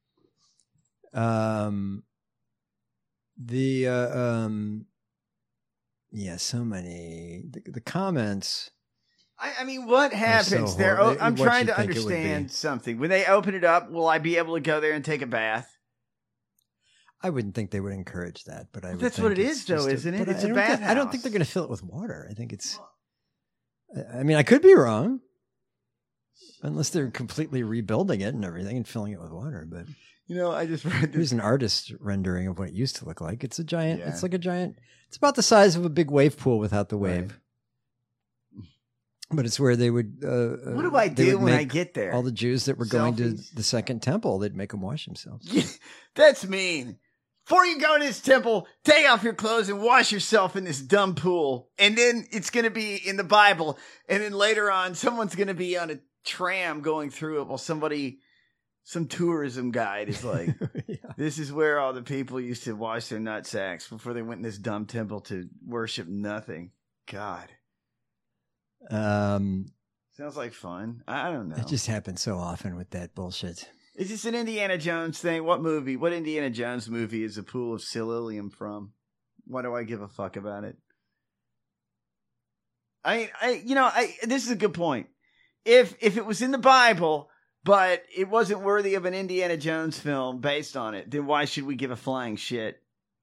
Um, the, uh, um, yeah, so many, the, the comments. I, I mean, what happens so there? hor- I'm what trying you to think it would understand be. something. When they open it up, will I be able to go there and take a bath? I wouldn't think they would encourage that, but I would That's think what it it's is, though, just a- isn't it? but It's I a don't thi- I don't bathhouse. think they're going to fill it with water. I think it's, I mean, I could be wrong. Unless they're completely rebuilding it and everything and filling it with water, but You know, I just read here's this. an artist rendering of what it used to look like. It's a giant, Yeah. it's like a giant, it's about the size of a big wave pool without the wave. But it's where they would. Uh, What do I they do would when I make get there? All the Jews that were going to Selfies? the second temple, they'd make them wash themselves. That's mean. Before you go to this temple, take off your clothes and wash yourself in this dumb pool. And then it's going to be in the Bible. And then later on, someone's going to be on a tram going through it while somebody, some tourism guide is like, Yeah. this is where all the people used to wash their nut sacks before they went in this dumb temple to worship nothing. God. Um, Sounds like fun. I I don't know. it just happens so often with that bullshit. Is this an Indiana Jones thing? What movie? What Indiana Jones movie is a pool of Sililium from? Why do I give a fuck about it? I mean, I you know, I this is a good point. If if it was in the Bible, but it wasn't worthy of an Indiana Jones film based on it, then why should we give a flying shit?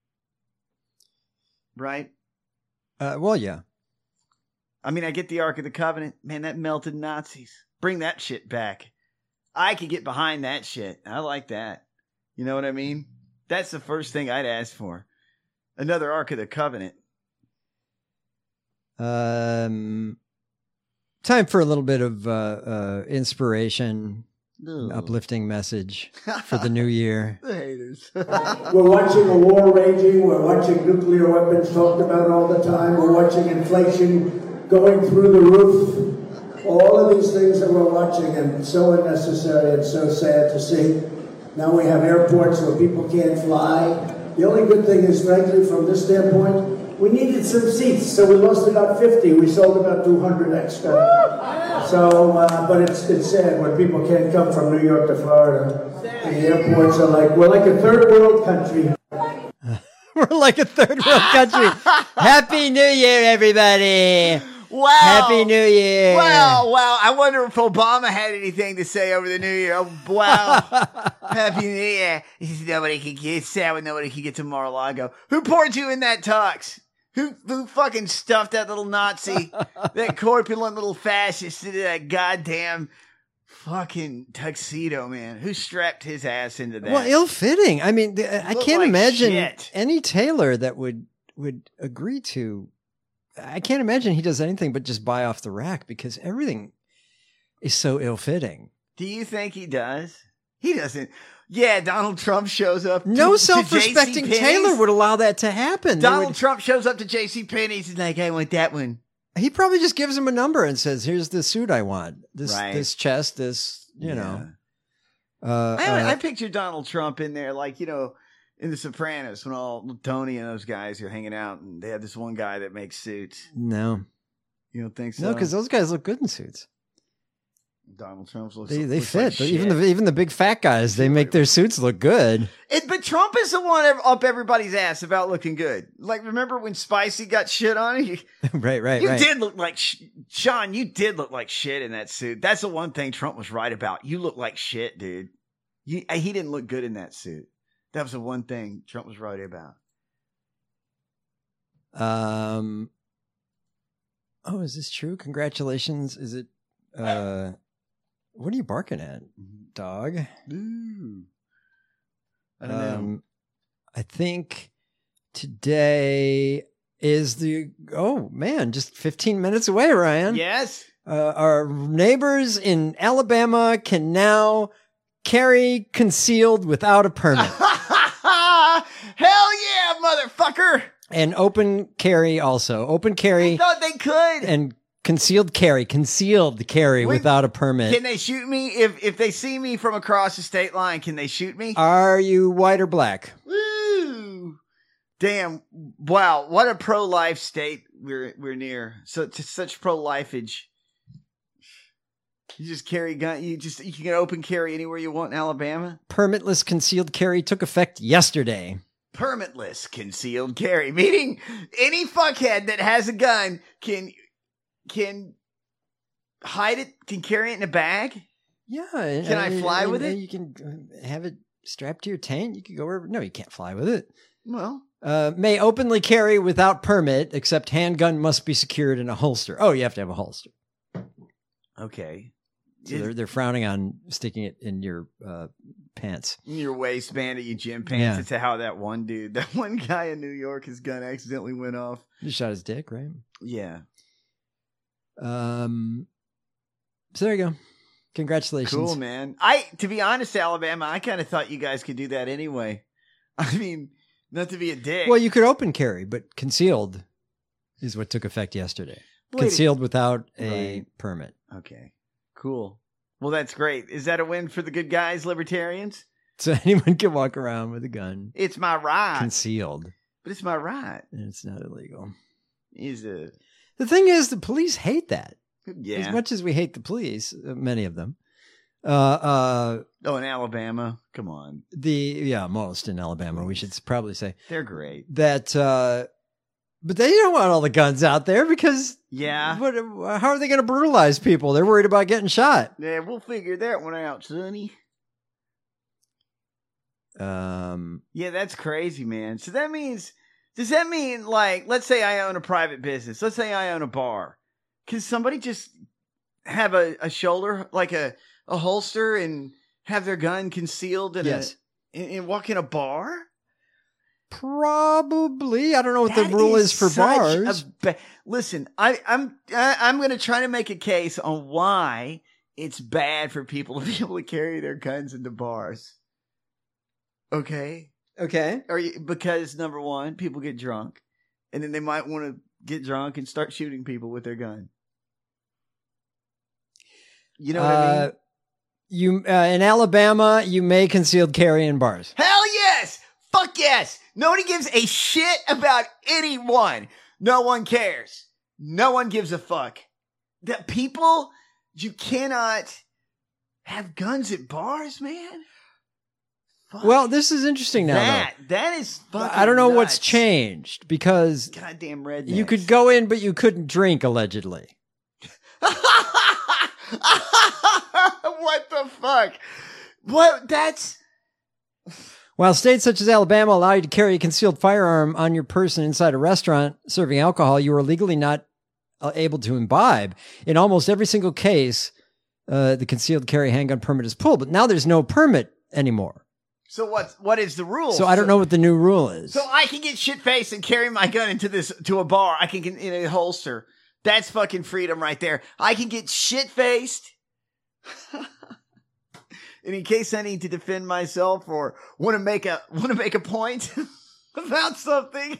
Right? Uh, well, yeah. I mean, I get the Ark of the Covenant. Man, that melted Nazis. Bring that shit back. I could get behind that shit. I like that. You know what I mean? That's the first thing I'd ask for. Another Ark of the Covenant. Um, time for a little bit of uh, uh, inspiration, Ugh. uplifting message for the new year. The haters. We're watching a war raging. We're watching nuclear weapons talked about all the time. We're watching inflation going through the roof. All of these things that we're watching, and so unnecessary and so sad to see. Now we have airports where people can't fly. The only good thing is, frankly, from this standpoint, we needed some seats, so we lost about fifty. We sold about two hundred extra. So, uh, but it's it's sad when people can't come from New York to Florida. The airports are like, we're like a third world country. We're like a third world country. Happy New Year, everybody. Wow. Happy New Year. Wow, wow. I wonder if Obama had anything to say over the New Year. Oh, wow. Happy New Year. Nobody can get sad when nobody can get to Mar-a-Lago. Who poured you in that tux? Who who fucking stuffed that little Nazi, that corpulent little fascist into that goddamn fucking tuxedo, man? Who strapped his ass into that? Well, ill-fitting. I mean, the, I Looked can't like imagine shit. any tailor that would would agree to. I can't imagine he does anything but just buy off the rack because everything is so ill-fitting. Do you think he does? He doesn't. Yeah, Donald Trump shows up. No to, self-respecting to J C tailor Penney's. would allow that to happen. They Donald would- Trump shows up to J C Penney's and like, I want that one. He probably just gives him a number and says, "Here's the suit I want. This Right. this chest, this you Yeah. know." Uh, I, uh, I picture Donald Trump in there, like, you know, in The Sopranos when all Tony and those guys are hanging out and they have this one guy that makes suits. no, You don't think so? no, because those guys look good in suits. Donald Trump's looks, They they looks fit. like even shit. the even the big fat guys, they make their suits look good. It, but Trump is the one ev- up everybody's ass about looking good. Like, remember when Spicy got shit on? You, right, right, you right. did look like sh- Sean. You did look like shit in that suit. That's the one thing Trump was right about. You look like shit, dude. You, he didn't look good in that suit. That was the one thing Trump was right about. Um. Oh, is this true? Congratulations. Is it? Uh, what are you barking at, dog? Ooh. I don't know. Um, I think today is the oh man, just fifteen minutes away, Ryan. Yes. Uh, our neighbors in Alabama can now carry concealed without a permit. Hell yeah, motherfucker! And open carry also. Open carry. I thought they could. And concealed carry. Concealed carry Wait, without a permit. Can they shoot me? If if they see me from across the state line, can they shoot me? Are you white or black? Woo! Damn. Wow. What a pro-life state we're we're near. So to such pro-lifeage. You just carry gun. You just you can open carry anywhere you want in Alabama. Permitless concealed carry took effect yesterday. Permitless concealed carry, meaning any fuckhead that has a gun can can hide it, can carry it in a bag. Yeah. Can I fly and, with and it? You can have it strapped to your tank. You can go wherever. No, you can't fly with it. Well, uh, may openly carry without permit, except handgun must be secured in a holster. Oh, you have to have a holster. Okay. So they're, they're frowning on sticking it in your uh, pants. In your waistband of your gym pants. Yeah. It's how that one dude, that one guy in New York, his gun accidentally went off. He shot his dick, right? Yeah. Um. So there you go. Congratulations. Cool, man. I, to be honest, Alabama, I kind of thought you guys could do that anyway. I mean, not to be a dick. Well, you could open carry, but concealed is what took effect yesterday. Wait, concealed without a right. permit. Okay. Cool. Well, that's great. Is that a win for the good guys, libertarians? So anyone can walk around with a gun. It's my right. Concealed. But it's my right. And it's not illegal. Is a The thing is, the police hate that. Yeah. As much as we hate the police, uh, many of them. Uh, uh, oh, in Alabama? Come on. The, yeah, most in Alabama, we should probably say. They're great. That, uh, but they don't want all the guns out there because yeah, what, how are they going to brutalize people? They're worried about getting shot. Yeah, we'll figure that one out, Sonny. Um. Yeah, that's crazy, man. So that means, does that mean like, let's say I own a private business. Let's say I own a bar. Can somebody just have a, a shoulder, like a, a holster, and have their gun concealed in yes. a and, and walk in a bar? Probably. I don't know what That the rule is, for such bars. a ba- Listen, I, I'm I, I'm going to try to make a case on why it's bad for people to be able to carry their guns into bars. Okay. Okay. Or you, because number one, people get drunk, and then they might want to get drunk and start shooting people with their gun. You know what uh, I mean? You uh, in Alabama, you may concealed carry in bars. Hell yes! Fuck yes! Nobody gives a shit about anyone. No one cares. No one gives a fuck. That people, you cannot have guns at bars, man. Fuck. Well, this is interesting now. That though. that is fucking I don't know nuts. what's changed because goddamn rednecks. you could go in, but you couldn't drink allegedly. What the fuck? What? That's. While states such as Alabama allow you to carry a concealed firearm on your person inside a restaurant serving alcohol, you are legally not uh, able to imbibe. In almost every single case, uh, the concealed carry handgun permit is pulled, but now there's no permit anymore. So what? What is the rule? So I don't know what the new rule is. So I can get shit faced and carry my gun into this to a bar. I can get in a holster. That's fucking freedom right there. I can get shit faced. And in case I need to defend myself or want to make a want to make a point about something.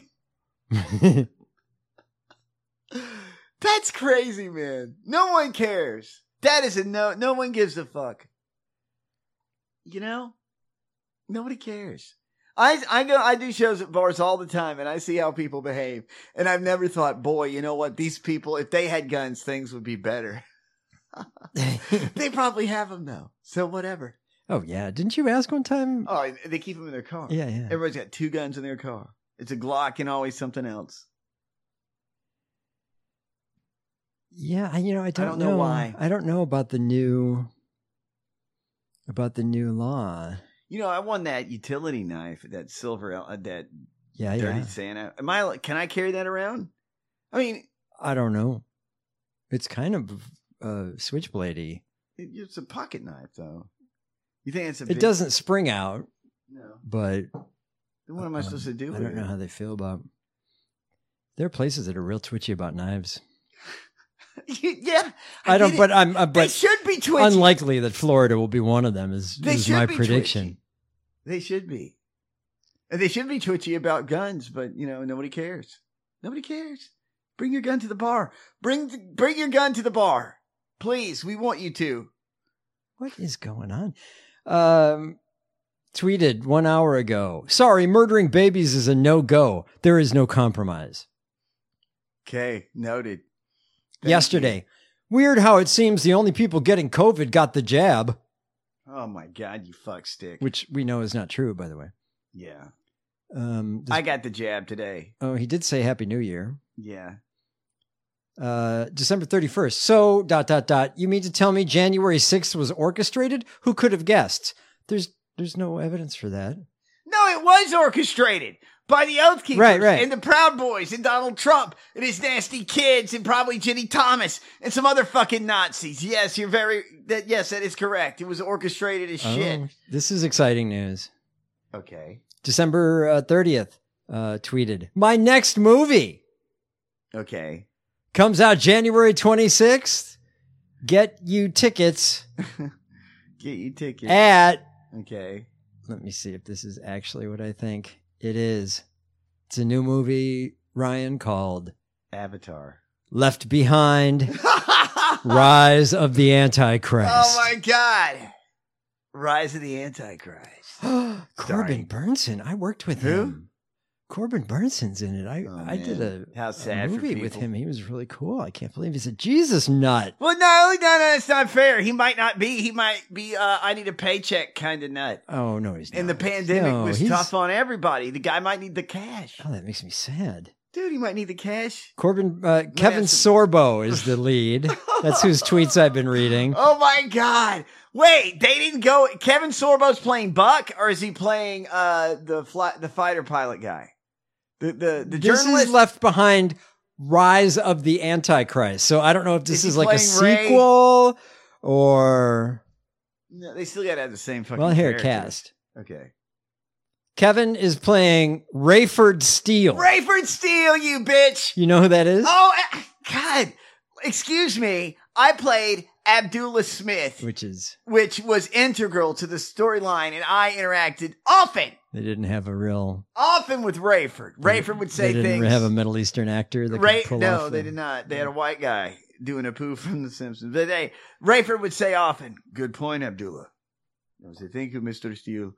That's crazy, man. No one cares. That is a no. No one gives a fuck. You know, nobody cares. I I go I do shows at bars all the time, and I see how people behave. And I've never thought, boy, you know what? These people, if they had guns, things would be better. They probably have them though, so whatever. Oh yeah, didn't you ask one time? Oh, they keep them in their car. Yeah, yeah. Everybody's got two guns in their car. It's a Glock and always something else. Yeah, I- you know, I don't, I don't know why. I don't know about the new about the new law. You know, I won that utility knife, that silver, uh, that Yeah, dirty yeah. Santa. Am I? Can I carry that around? I mean, I don't know. It's kind of uh, switchbladey. it, it's a pocket knife, though. You think it's a? It big, doesn't spring out, No. but Then what am I supposed to do? I with don't know it? how they feel about. There are places that are real twitchy about knives. yeah, I, I don't. it. But I'm. Uh, but they should be twitchy. Unlikely that Florida will be one of them. Is, they is my be prediction. Twitchy. They should be. And they should be twitchy about guns, but you know nobody cares. Nobody cares. Bring your gun to the bar. Bring the, bring your gun to the bar, please. We want you to. What is going on? Um. Tweeted one hour ago. Sorry, murdering babies is a no-go. There is no compromise. Okay, noted. Thank Yesterday. you. Weird how it seems the only people getting COVID got the jab. Oh my God, you fuck stick. Which we know is not true, by the way. Yeah. Um, this, I got the jab today. Oh, he did say Happy New Year. Yeah. Uh, December thirty-first. So, dot, dot, dot. You mean to tell me January sixth was orchestrated? Who could have guessed? There's There's no evidence for that. No, it was orchestrated by the Oath Keepers right, right. and the Proud Boys and Donald Trump and his nasty kids and probably Ginny Thomas and some other fucking Nazis. Yes, you're very, that. yes, that is correct. It was orchestrated as oh, shit. This is exciting news. Okay. December uh, thirtieth, uh, tweeted, my next movie. Okay. Comes out January twenty-sixth. Get you tickets. Get you tickets. At. Okay. Let me see if this is actually what I think it is. It's a new movie, Ryan, called Avatar. Left Behind, Rise of the Antichrist. Oh my God. Rise of the Antichrist. Corbin Burnson. I worked with Who? him. Corbin Burnson's in it. I, Oh, I did a, How a sad for movie with people. him. He was really cool. I can't believe he's a Jesus nut. Well, no, no, no, it's not fair. He might not be. He might be, uh, I need a paycheck kind of nut. Oh, no, he's not. And the pandemic No, was he's- tough on everybody. The guy might need the cash. Oh, that makes me sad. Dude, he might need the cash. Corbin, uh, Kevin Sorbo is the lead. That's whose tweets I've been reading. Oh my God. Wait, they didn't go. Kevin Sorbo's playing Buck, or is he playing uh, the fly, the fighter pilot guy? The the, the This journalist is Left Behind, Rise of the Antichrist. So I don't know if this Is he is like a playing Ray? sequel or... No, they still got to have the same fucking Well, here, characters. cast. Okay. Kevin is playing Rayford Steele. Rayford Steele, you bitch. You know who that is? Oh, eh, God. Excuse me. I played Abdullah Smith, Which is... which was integral to the storyline, and I interacted often, They didn't have a real... often with Rayford. Rayford would say They didn't things. have a Middle Eastern actor that Ray, could pull no, off they the- did not. They had a white guy doing a poo from The Simpsons. But they, Rayford would say often, "Good point, Abdullah." I would say, "Thank you, Mister Steele."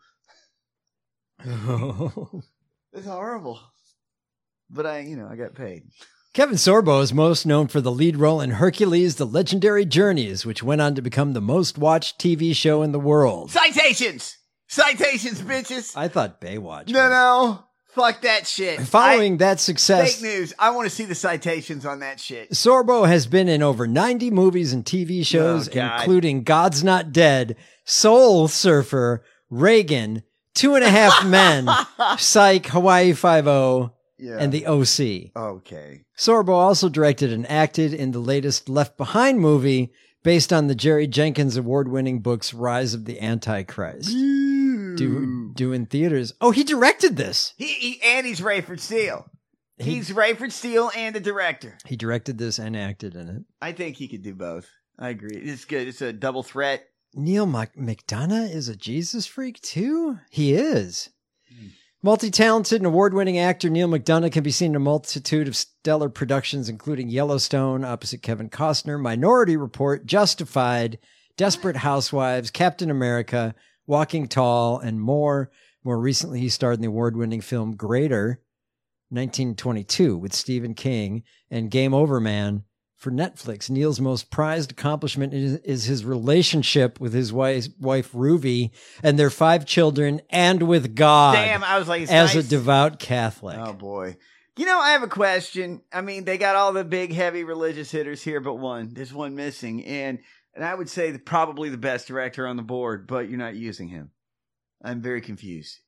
It's horrible, but I, you know, I got paid. Kevin Sorbo is most known for the lead role in Hercules: The Legendary Journeys, which went on to become the most watched T V show in the world. Citations, citations, bitches. I thought Baywatch. No, no, fuck that shit. Following I- that success, fake news. I want to see the citations on that shit. Sorbo has been in over ninety movies and T V shows, Oh, God. including God's Not Dead, Soul Surfer, Reagan, Two and a Half Men, Psych, Hawaii Five-O, Yeah. and The O C. Okay. Sorbo also directed and acted in the latest Left Behind movie based on the Jerry Jenkins award-winning books Rise of the Antichrist. Do, do in theaters. Oh, he directed this. He, he and he's Rayford Steele. He's Rayford Steele and the director. He directed this and acted in it. I think he could do both. I agree. It's good. It's a double threat. Neil Mac- McDonough is a Jesus freak too? He is. Multi-talented and award-winning actor Neil McDonough can be seen in a multitude of stellar productions, including Yellowstone, opposite Kevin Costner, Minority Report, Justified, Desperate Housewives, Captain America, Walking Tall, and more. More recently, he starred in the award-winning film Greater, nineteen twenty-two, with Stephen King, and Game Over Man for Netflix. Neil's most prized accomplishment is, is his relationship with his wife, wife Ruby, and their five children, and with God. Damn, I was like, it's as nice. a devout Catholic. Oh boy. You know, I have a question. I mean, they got all the big, heavy religious hitters here, but one. There's one missing, and and I would say that probably the best director on the board, but you're not using him. I'm very confused.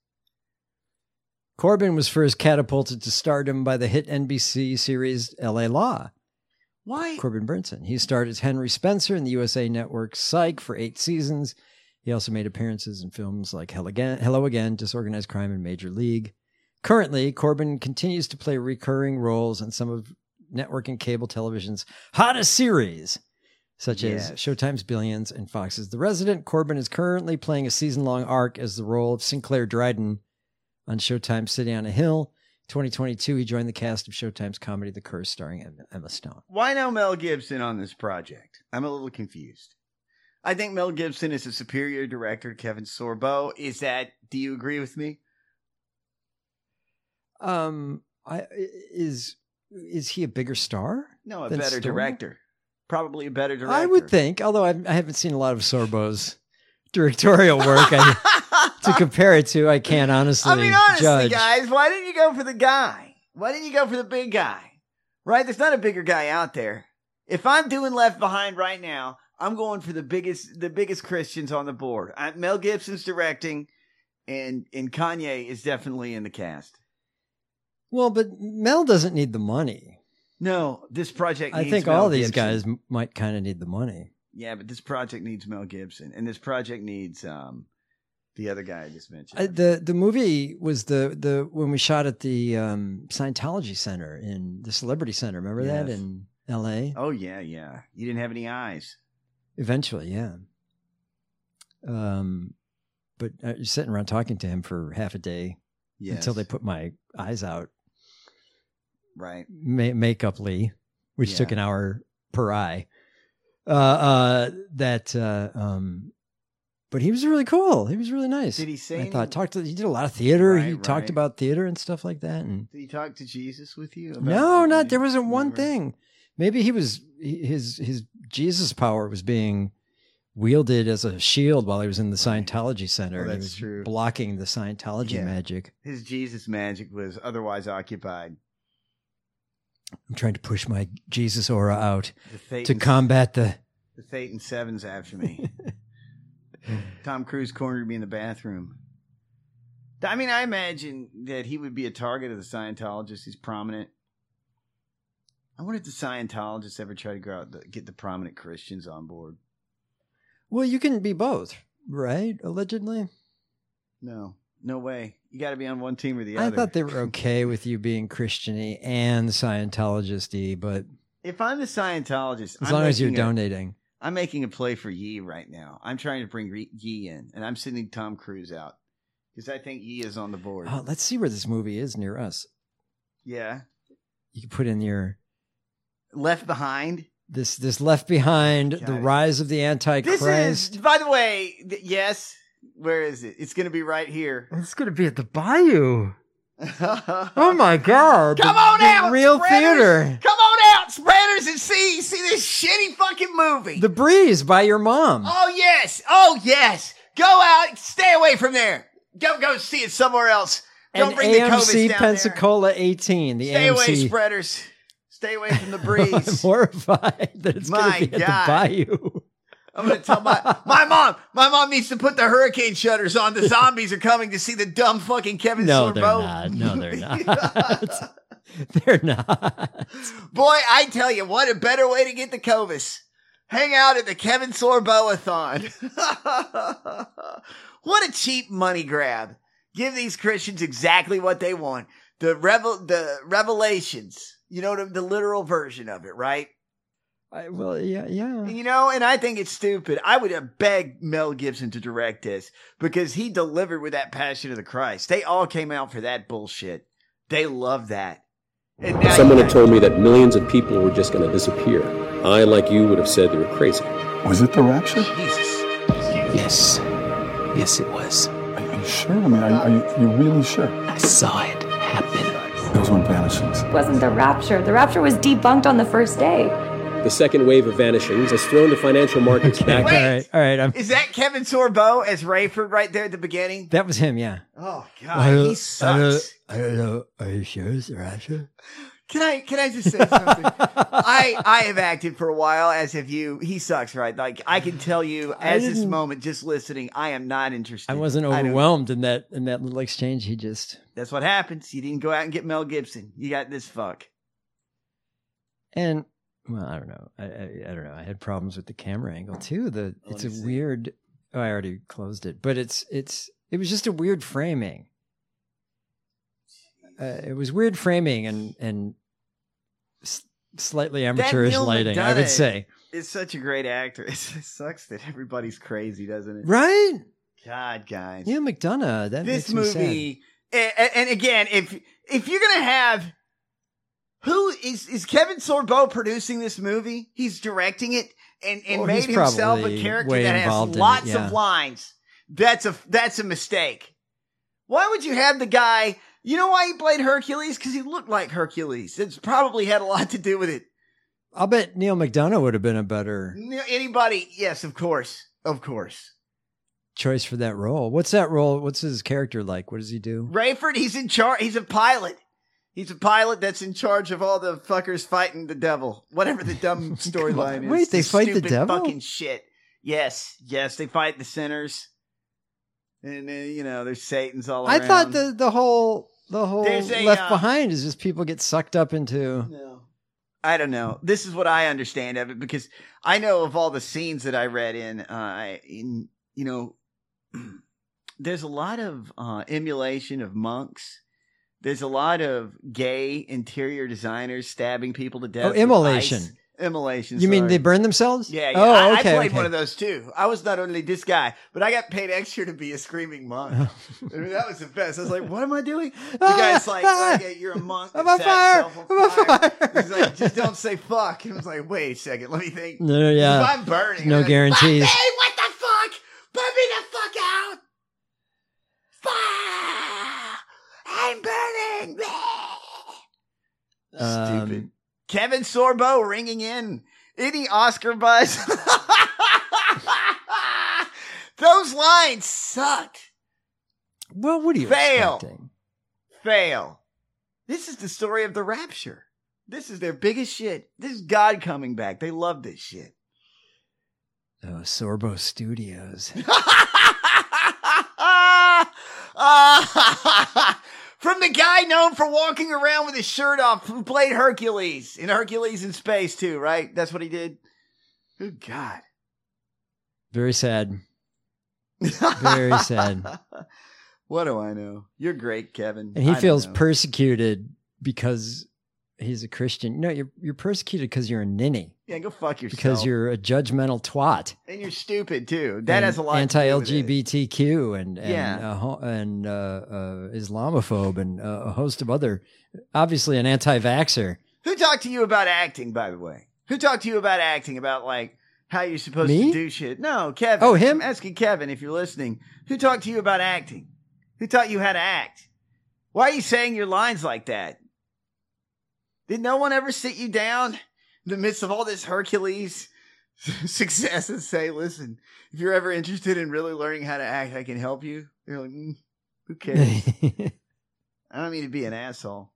Corbin was first catapulted to stardom by the hit N B C series L A Law. Why? Corbin Burnson. He starred as Henry Spencer in the U S A Network Psych for eight seasons. He also made appearances in films like Hell Again, Hello Again, Disorganized Crime, and Major League. Currently, Corbin continues to play recurring roles in some of network and cable television's hottest series, such Yes. as Showtime's Billions and Fox's The Resident. Corbin is currently playing a season-long arc as the role of Sinclair Dryden on Showtime's City on a Hill. twenty twenty-two, he joined the cast of Showtime's comedy The Curse, starring Emma- Emma Stone. Why no Mel Gibson on this project? I'm a little confused. I think Mel Gibson is a superior director to Kevin Sorbo. Is that, do you agree with me? Um, I is is he a bigger star? No, a than better Stone? director. Probably a better director. I would think, although I've, I haven't seen a lot of Sorbo's directorial work I, to compare it to. I can't honestly I mean, honestly, judge. guys, why didn't you go for the guy? Why didn't you go for the big guy? Right? There's not a bigger guy out there. If I'm doing Left Behind right now, I'm going for the biggest, the biggest Christians on the board. I, Mel Gibson's directing, and and Kanye is definitely in the cast. Well, but Mel doesn't need the money. No, this project I needs think Mel all these Gibson. guys m- might kind of need the money. Yeah, but this project needs Mel Gibson, and this project needs um, the other guy I just mentioned. I, the The movie was the the when we shot at the um, Scientology Center in the Celebrity Center. Remember that Yes. in L A? Oh yeah, yeah. You didn't have any eyes. Eventually, yeah. Um, but I was sitting around talking to him for half a day Yes. until they put my eyes out. Right. Ma- makeuply, which Yeah. took an hour per eye. Uh, uh, that, uh, um, but he was really cool. He was really nice. Did he say I any- thought talked to. He did a lot of theater. he Right, talked right. about theater and stuff like that. And Did he talk to Jesus with you? about- no, not there wasn't one Never. thing. Maybe he was his his Jesus power was being wielded as a shield while he was in the Scientology Center. Oh, and he that's was true. blocking the Scientology Yeah. magic. His Jesus magic was otherwise occupied. I'm trying to push my Jesus aura out The to Thetan, combat the. the Thetan Seven's after me. Tom Cruise cornered me in the bathroom. I mean, I imagine that he would be a target of the Scientologists. He's prominent. I wonder if the Scientologists ever try to go out to get the prominent Christians on board. Well, you can be both, right? Allegedly. No, no way. You got to be on one team or the I other. thought they were okay with you being Christian-y and Scientologist-y, but If I'm the Scientologist, as I'm long as you're making a- donating. I'm making a play for Yee right now. I'm trying to bring Re- Yee in, and I'm sending Tom Cruise out because I think Yee is on the board. Oh, let's see where this movie is near us. Yeah, You can put in your Left Behind. this this Left Behind, The God. Rise of the This Antichrist. is, by the way, th- yes. Where is it? It's going to be right here. It's going to be at the Bayou. Oh my God! Come The- on the out, real spreaders. theater. Come on out, spreaders, and see see this shitty fucking movie. The Breeze by your mom. Oh yes, oh yes. Go out, stay away from there. Go go see it somewhere else. Don't and bring the A M C COVID down Pensacola eighteen. The there. Stay A M C. away, spreaders. Stay away from the I'm breeze. horrified that it's going My to be God. at the Bayou. I'm gonna tell my my mom. My mom needs to put the hurricane shutters on. The zombies are coming to see the dumb fucking Kevin No, they're Sorbo. not. No, they're not. They're not. Boy, I tell you, what a better way to get the Covis. Hang out at the Kevin Sorbo-a-thon. What a cheap money grab. Give these Christians exactly what they want. The revel, the revelations. You know, the, the literal version of it, right? I, well, yeah, yeah. You know, and I think it's stupid. I would have begged Mel Gibson to direct this because he delivered with that Passion of the Christ. They all came out for that bullshit. They love that. And now Someone you had told me that millions of people were just going to disappear. I, like you, would have said they were crazy. Was it the rapture? Jesus. Yes. Yes, it was. Are, are you sure? I mean, are, are you, you really sure? I saw it happen. Those weren't vanishings. It wasn't the rapture. The rapture was debunked on the first day. The second wave of vanishings has thrown the financial markets back. All right, all right. I'm, Is that Kevin Sorbo as Rayford right there at the beginning? that was him, yeah. Oh God, he sucks. I don't know. Are you sure it's the Russia? Can I can I just say something? I I have acted for a while as if you he sucks, right? Like I can tell you I as this didn't- moment, just listening, I am not interested. I wasn't don't- overwhelmed in that in that little exchange. He just That's what happens. You didn't go out and get Mel Gibson. You got this fuck. and well, I don't know. I, I I don't know. I had problems with the camera angle too. The Let it's me a see. weird. Oh, I already closed it, but it's it's it was just a weird framing. Uh, it was weird framing, and and s- slightly amateurish Neil lighting, I McDonough would say. Is such a great actor. It sucks that everybody's crazy, doesn't it? Right? God, guys. Neil McDonough. That This makes me movie, and, and again, if if you're gonna have, who is is Kevin Sorbo producing this movie? He's directing it and, and Well, made he's himself a probably character way that has involved in it, lots yeah. of lines. That's a that's a mistake. Why would you have the guy? You know why he played Hercules? Because he looked like Hercules. It's probably had a lot to do with it. I'll bet Neil McDonough would have been a better Anybody? Yes, of course, of course. choice for that role. What's that role? What's his character like? What does he do? Rayford, he's in charge. He's a pilot. He's a pilot that's in charge of all the fuckers fighting the devil. Whatever the dumb storyline is. Wait, they fight the stupid devil? Fucking shit. Yes, yes, they fight the sinners. And uh, you know, there's Satan's all I around. thought the the whole the whole There's a, Left uh, Behind is just people get sucked up into. No. I don't know. This is what I understand of it because I know of all the scenes that I read in. Uh, in you know, there's a lot of uh, emulation of monks. There's a lot of gay interior designers stabbing people to death. Oh, with immolation. ice. Immolation. You mean sorry. they burn themselves? Yeah, yeah. Oh, I, okay. I played okay. one of those too. I was not only this guy, but I got paid extra to be a screaming monk. I mean, that was the best. I was like, "What am I doing?" The guy's like, okay, "You're a monk. I'm that on set fire. himself I'm on fire." He's like, "Just don't say fuck." And I was like, "Wait a second, let me think." No, yeah. If I'm burning, No I'm like, guarantees. "Hey, what the fuck? Put me the fuck out! Fire! I'm burning." Um, Stupid. Kevin Sorbo ringing in. Any Oscar buzz? Those lines sucked. Well, what do you Fail. expecting? Fail. This is the story of the rapture. This is their biggest shit. This is God coming back. They love this shit. Oh, Sorbo Studios. From the guy known for walking around with his shirt off who played Hercules in Hercules in Space too, right? That's what he did. Good God. Very sad. Very sad. What do I know? You're great, Kevin. And he I don't feels know. persecuted because he's a Christian. No, you're you're persecuted because you're a ninny. Yeah, go fuck yourself. Because you're a judgmental twat. And you're stupid too. That And has a lot anti-L to do G with it. B T Q and and Yeah. uh, ho- and uh, uh, Islamophobe and uh, a host of other, obviously an anti-vaxxer. Who talked to you about acting, by the way? Who talked to you about acting, about like how you're supposed Me? to do shit? No, Kevin. Oh, him? I'm asking Kevin if you're listening. Who talked to you about acting? Who taught you how to act? Why are you saying your lines like that? Did no one ever sit you down in the midst of all this Hercules success and say, listen, if you're ever interested in really learning how to act, I can help you? You're like, mm, who cares? I don't mean to be an asshole.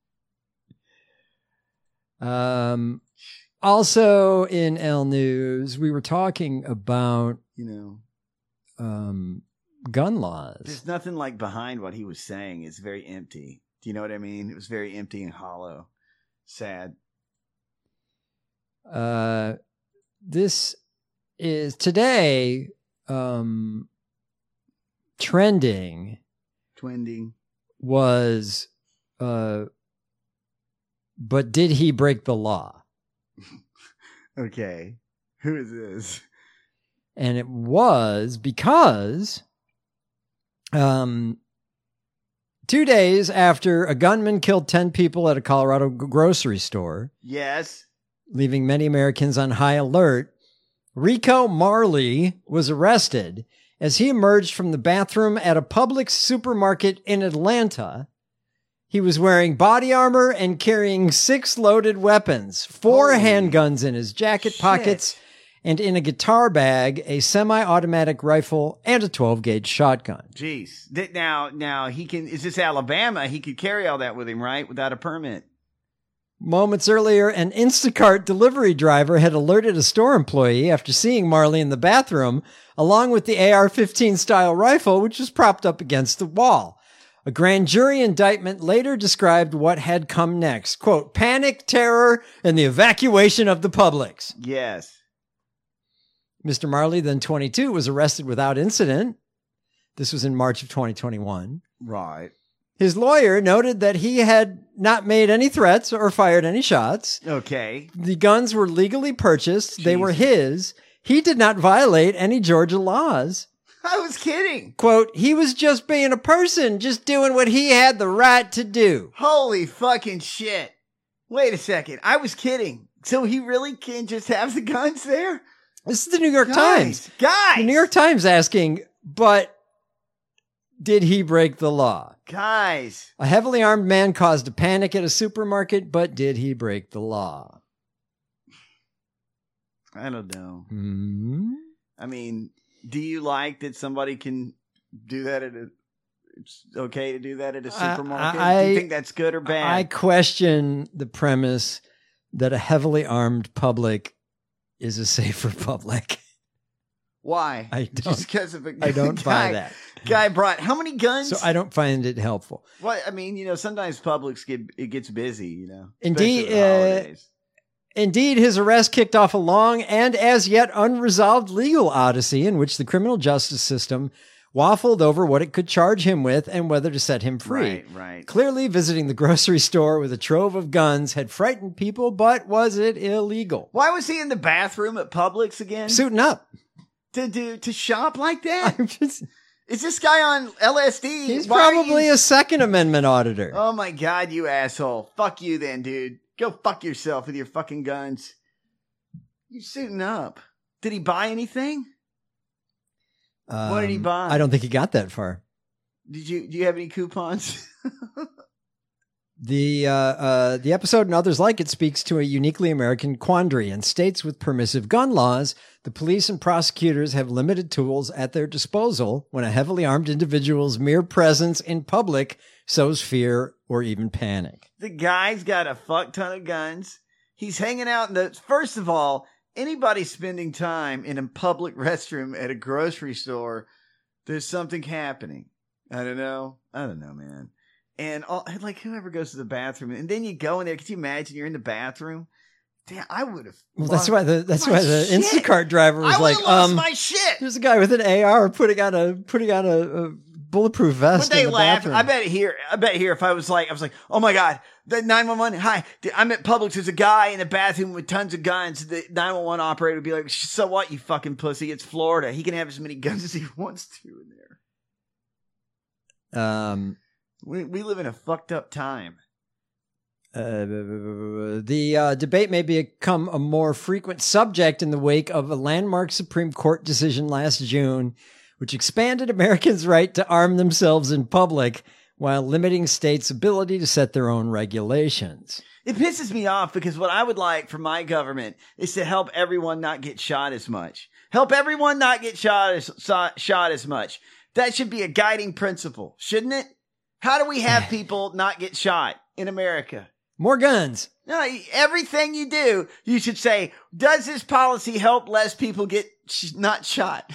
Um, also in L News, we were talking about, You know, um, gun laws. there's nothing like behind what he was saying. It's very empty. Do you know what I mean? It was very empty and hollow. Sad. Uh, this is today, um, trending Twending. was, uh, but did he break the law? Okay. Who is this? And it was because, um, two days after a gunman killed ten people at a Colorado g- grocery store, Yes. leaving many Americans on high alert, Rico Marley was arrested as he emerged from the bathroom at a Publix supermarket in Atlanta. He was wearing body armor and carrying six loaded weapons, four Holy handguns in his jacket shit. pockets, and in a guitar bag, a semi-automatic rifle and a twelve gauge shotgun. Jeez. Th- Now, now he can, is this Alabama? He could carry all that with him, right? Without a permit. Moments earlier, an Instacart delivery driver had alerted a store employee after seeing Marley in the bathroom, along with the A R fifteen style rifle, which was propped up against the wall. A grand jury indictment later described what had come next. Quote, panic, terror, and the evacuation of the Publix. Yes. Mister Marley, then twenty-two, was arrested without incident. This was in March of twenty twenty-one. Right. His lawyer noted that he had not made any threats or fired any shots. Okay. The guns were legally purchased. Jesus. They were his. He did not violate any Georgia laws. I was kidding. Quote, he was just being a person, just doing what he had the right to do. Holy fucking shit. Wait a second. I was kidding. So he really can just have the guns there? This is the New York guys, Times. Guys. The New York Times asking, but did he break the law? Guys. A heavily armed man caused a panic at a supermarket, but did he break the law? I don't know. Mm-hmm. I mean, do you like that somebody can do that at a... It's okay to do that at a supermarket? I, I, do you think that's good or bad? I question the premise that a heavily armed public is a safer public. Why? I don't, Just because of a I don't guy, buy that. Guy brought how many guns? So I don't find it helpful. Well, I mean, you know, sometimes publics get it gets busy, you know. Indeed, uh, indeed, his arrest kicked off a long and as yet unresolved legal odyssey in which the criminal justice system waffled over what it could charge him with and whether to set him free. Right, right. Clearly, visiting the grocery store with a trove of guns had frightened people, but was it illegal? Why was he in the bathroom at Publix again? Suiting up. To do to shop like that? I'm just, Is this guy on L S D? he's Why probably you... a Second Amendment auditor. Oh my God, you asshole. Fuck you then, dude. Go fuck yourself with your fucking guns. You're suiting up. Did he buy anything? Um, what did he buy? I don't think he got that far. Did you? Do you have any coupons? The uh, uh, the episode and others like it speaks to a uniquely American quandary. In states with permissive gun laws, the police and prosecutors have limited tools at their disposal when a heavily armed individual's mere presence in public sows fear or even panic. The guy's got a fuck ton of guns. He's hanging out in the... First of all, anybody spending time in a public restroom at a grocery store, there's something happening. I don't know. I don't know, man. And all, like whoever goes to the bathroom, and then you go in there. Could you imagine you're in the bathroom? Damn, I would have. Well, that's why the that's why the shit. Instacart driver was I like, lost um, my shit. There's a guy with an A R putting on a putting on a, a bulletproof vest. Would they in the laugh? bathroom. I bet here. I bet here. If I was like, I was like, oh my God, the nine one one. Hi, I'm at Publix. There's a guy in the bathroom with tons of guns. The nine one one operator would be like, so what, you fucking pussy? It's Florida. He can have as many guns as he wants to in there. Um. We we live in a fucked up time. Uh, the uh, debate may become a more frequent subject in the wake of a landmark Supreme Court decision last June, which expanded Americans' right to arm themselves in public while limiting states' ability to set their own regulations. It pisses me off because what I would like for my government is to help everyone not get shot as much. Help everyone not get shot as, shot as much. That should be a guiding principle, shouldn't it? How do we have people not get shot in America? More guns. No, everything you do, you should say, does this policy help less people get sh- not shot?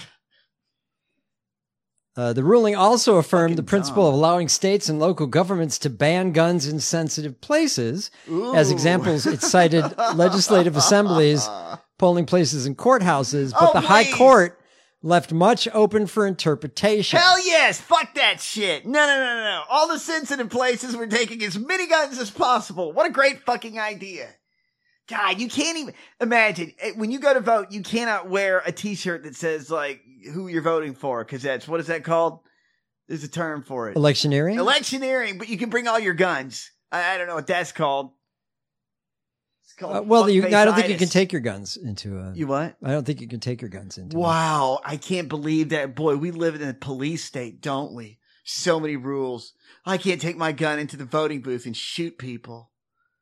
Uh, the ruling also affirmed Fucking the principle dumb. of allowing states and local governments to ban guns in sensitive places. Ooh. As examples, it cited legislative assemblies, polling places, and courthouses, but Oh, the High please. Court left much open for interpretation. Hell yes! Fuck that shit! No, no, no, no, no. All the sensitive places, we're taking as many guns as possible. What a great fucking idea. God, you can't even imagine when you go to vote, you cannot wear a t-shirt that says like who you're voting for. Cause that's, what is that called? There's a term for it. Electioneering? Electioneering, but you can bring all your guns. I, I don't know what that's called. It's called Uh, well, you, I don't think you fuckface-itis. can take your guns into a... You what? I don't think you can take your guns into a- Wow, I can't believe that. Boy, we live in a police state, don't we? So many rules. I can't take my gun into the voting booth and shoot people.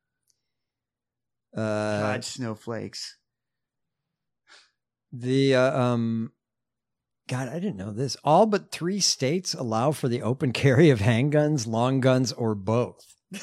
Uh, God, snowflakes. The, uh, um... God, I didn't know this. All but three states allow for the open carry of handguns, long guns, or both.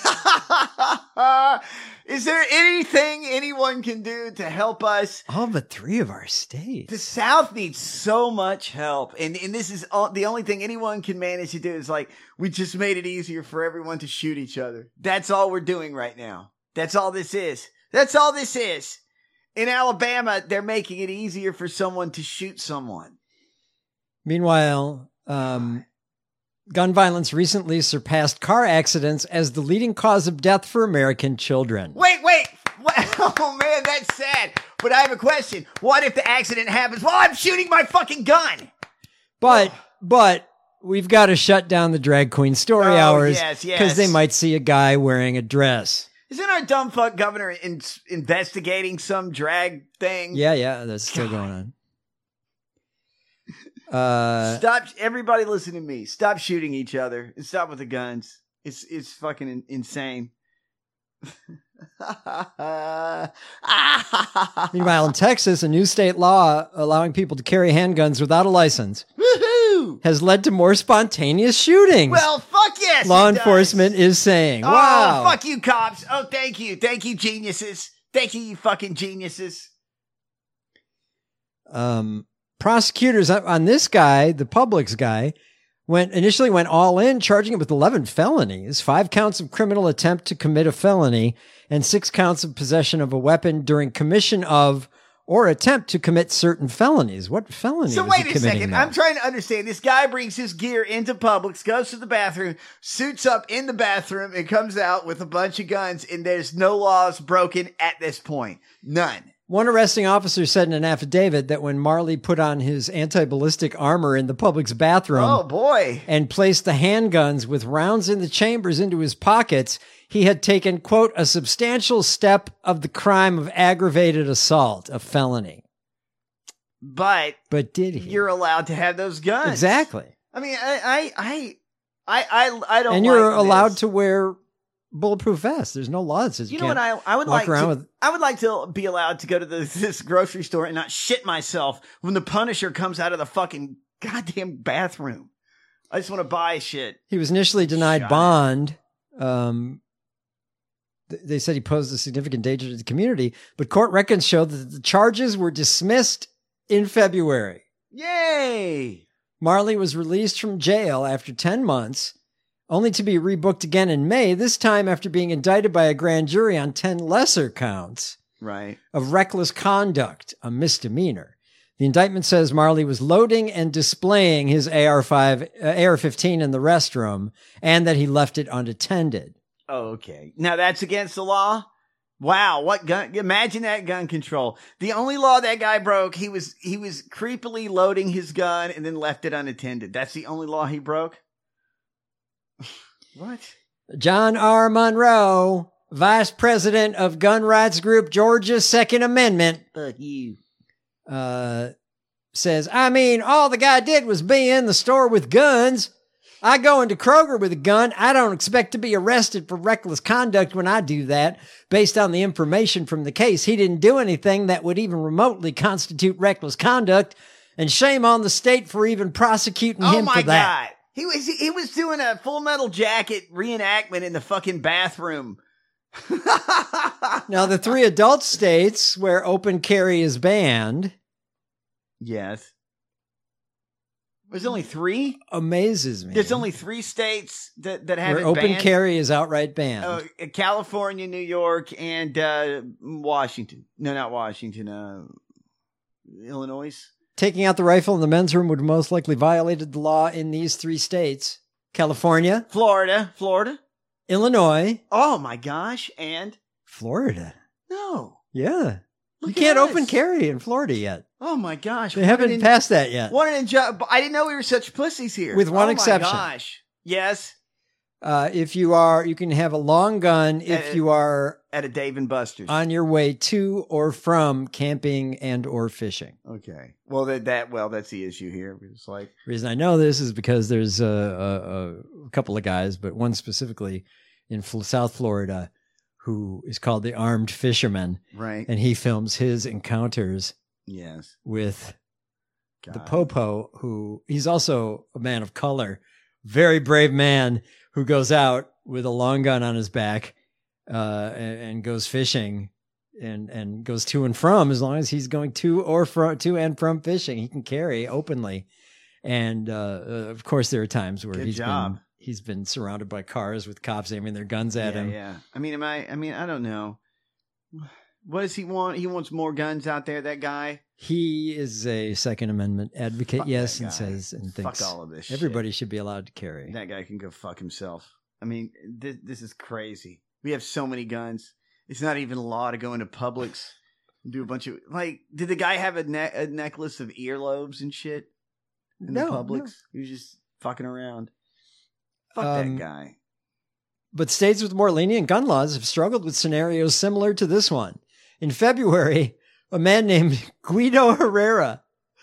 Is there anything anyone can do to help us? All but three of our states. The South needs so much help. And, and this is all, the only thing anyone can manage to do is like, we just made it easier for everyone to shoot each other. That's all we're doing right now. That's all this is. That's all this is. In Alabama, they're making it easier for someone to shoot someone. Meanwhile, um, gun violence recently surpassed car accidents as the leading cause of death for American children. Wait, wait. What? Oh, man, that's sad. But I have a question. What if the accident happens while I'm shooting my fucking gun? But, but we've got to shut down the drag queen story Oh, hours yes, yes. because they might see a guy wearing a dress. Isn't our dumb fuck governor in- investigating some drag thing? Yeah, yeah, that's still going on. Uh, Stop! Everybody, listen to me. Stop shooting each other and stop with the guns. It's it's fucking in- insane. Meanwhile, in Texas, a new state law allowing people to carry handguns without a license Woohoo! has led to more spontaneous shootings. Well, fuck yes. Law it does. enforcement is saying, Oh, wow. fuck you, cops. Oh, thank you, thank you, geniuses. Thank you, you fucking geniuses. Um, prosecutors on this guy, the Publix guy, went initially went all in, charging him with eleven felonies, five counts of criminal attempt to commit a felony, and six counts of possession of a weapon during commission of or attempt to commit certain felonies. What felony So was wait he a committing second. now? I'm trying to understand. This guy brings his gear into Publix, goes to the bathroom, suits up in the bathroom, and comes out with a bunch of guns, and there's no laws broken at this point. None. One arresting officer said in an affidavit that when Marley put on his anti-ballistic armor in the Publix bathroom Oh, boy. and placed the handguns with rounds in the chambers into his pockets, he had taken, quote, a substantial step of the crime of aggravated assault, a felony. But But did he? you're allowed to have those guns. Exactly. I mean, I, I, I, I, I, I don't. And you're like allowed this. to wear bulletproof vests. There's no law that says you, You know what? can't I, I would walk like around to. with. I would like to be allowed to go to the, this grocery store and not shit myself when the Punisher comes out of the fucking goddamn bathroom. I just want to buy shit. He was initially denied Shut bond. Um, th- they said he posed a significant danger to the community, but court records show that the charges were dismissed in February. Yay! Marley was released from jail after ten months, only to be rebooked again in May, this time after being indicted by a grand jury on ten lesser counts Right. of reckless conduct, a misdemeanor. The indictment says Marley was loading and displaying his A R five, uh, A R fifteen in the restroom, and that he left it unattended. Oh, okay. Now that's against the law? Wow, what gun? Imagine that gun control. The only law that guy broke, he was he was creepily loading his gun and then left it unattended. That's the only law he broke? What? John R. Monroe, vice president of gun rights group Georgia's Second Amendment, Fuck you. uh, says, I mean, all the guy did was be in the store with guns. I go into Kroger with a gun. I don't expect to be arrested for reckless conduct when I do that. Based on the information from the case, he didn't do anything that would even remotely constitute reckless conduct, and shame on the state for even prosecuting Oh him my for that. God. He was he was doing a Full Metal Jacket reenactment in the fucking bathroom. Now, the three adult states where open carry is banned Yes. There's only three? amazes me. There's only three states that, that have where it open banned? carry is outright banned. Oh, California, New York, and uh, Washington. No, not Washington. Uh, Illinois. Taking out the rifle in the men's room would most likely violated the law in these three states: California, Florida. Florida. Illinois, Oh my gosh. And Florida. no. Yeah. Look you can't at open us. carry in Florida yet. Oh my gosh. They What haven't an in- passed that yet. What an inju- I didn't know we were such pussies here. With one oh exception. My gosh. Yes. Uh, if you are, you can have a long gun if Uh, you are At a Dave and Buster's. on your way to or from camping and or fishing. Okay. Well, that, that well, that's the issue here. It's like The reason I know this is because there's a, a, a couple of guys, but one specifically in Fl- South Florida who is called the Armed Fisherman. right. And he films his encounters Yes. with the God. Popo, who he's also a man of color, very brave man who goes out with a long gun on his back uh, and, and goes fishing and, and goes to and from. As long as he's going to or from to and from fishing, he can carry openly. And uh, uh, of course, there are times where Good he's job. been he's been surrounded by cars with cops aiming their guns at yeah, him. Yeah. I mean, am I? I mean, I don't know. What does he want? He wants more guns out there, that guy? He is a Second Amendment advocate, Fuck yes, that and guy. says and Fuck thinks all of this everybody shit. should be allowed to carry. That guy can go fuck himself. I mean, this, this is crazy. We have so many guns. It's not even law to go into Publix and do a bunch of... Like, did the guy have a, ne- a necklace of earlobes and shit in No, the Publix? no. He was just fucking around. Fuck Um, that guy. But states with more lenient gun laws have struggled with scenarios similar to this one. In February, a man named Guido Herrera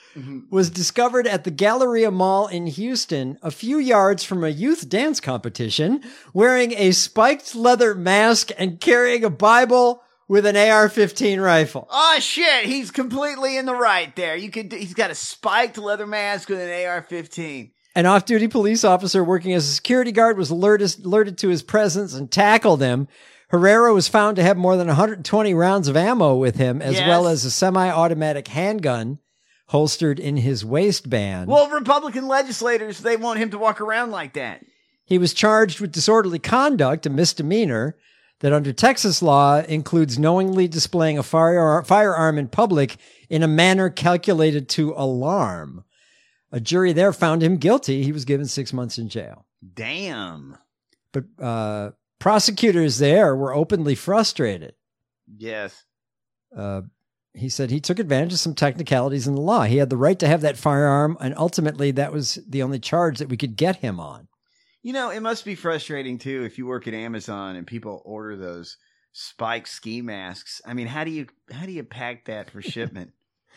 was discovered at the Galleria Mall in Houston, a few yards from a youth dance competition, wearing a spiked leather mask and carrying a Bible with an A R fifteen rifle. Oh shit, he's completely in the right there. You could he's got a spiked leather mask with an A R fifteen. An off-duty police officer working as a security guard was alerted, alerted to his presence and tackled him. Herrera was found to have more than one hundred twenty rounds of ammo with him, as Yes. well as a semi-automatic handgun holstered in his waistband. Well, Republican legislators, they want him to walk around like that. He was charged with disorderly conduct, a misdemeanor that under Texas law includes knowingly displaying a fire, firearm in public in a manner calculated to alarm. A jury there found him guilty. He was given six months in jail. Damn. But uh, prosecutors there were openly frustrated. Yes. Uh, he said he took advantage of some technicalities in the law. He had the right to have that firearm, and ultimately that was the only charge that we could get him on. You know, it must be frustrating too if you work at Amazon and people order those spike ski masks. I mean, how do you how do you pack that for shipment?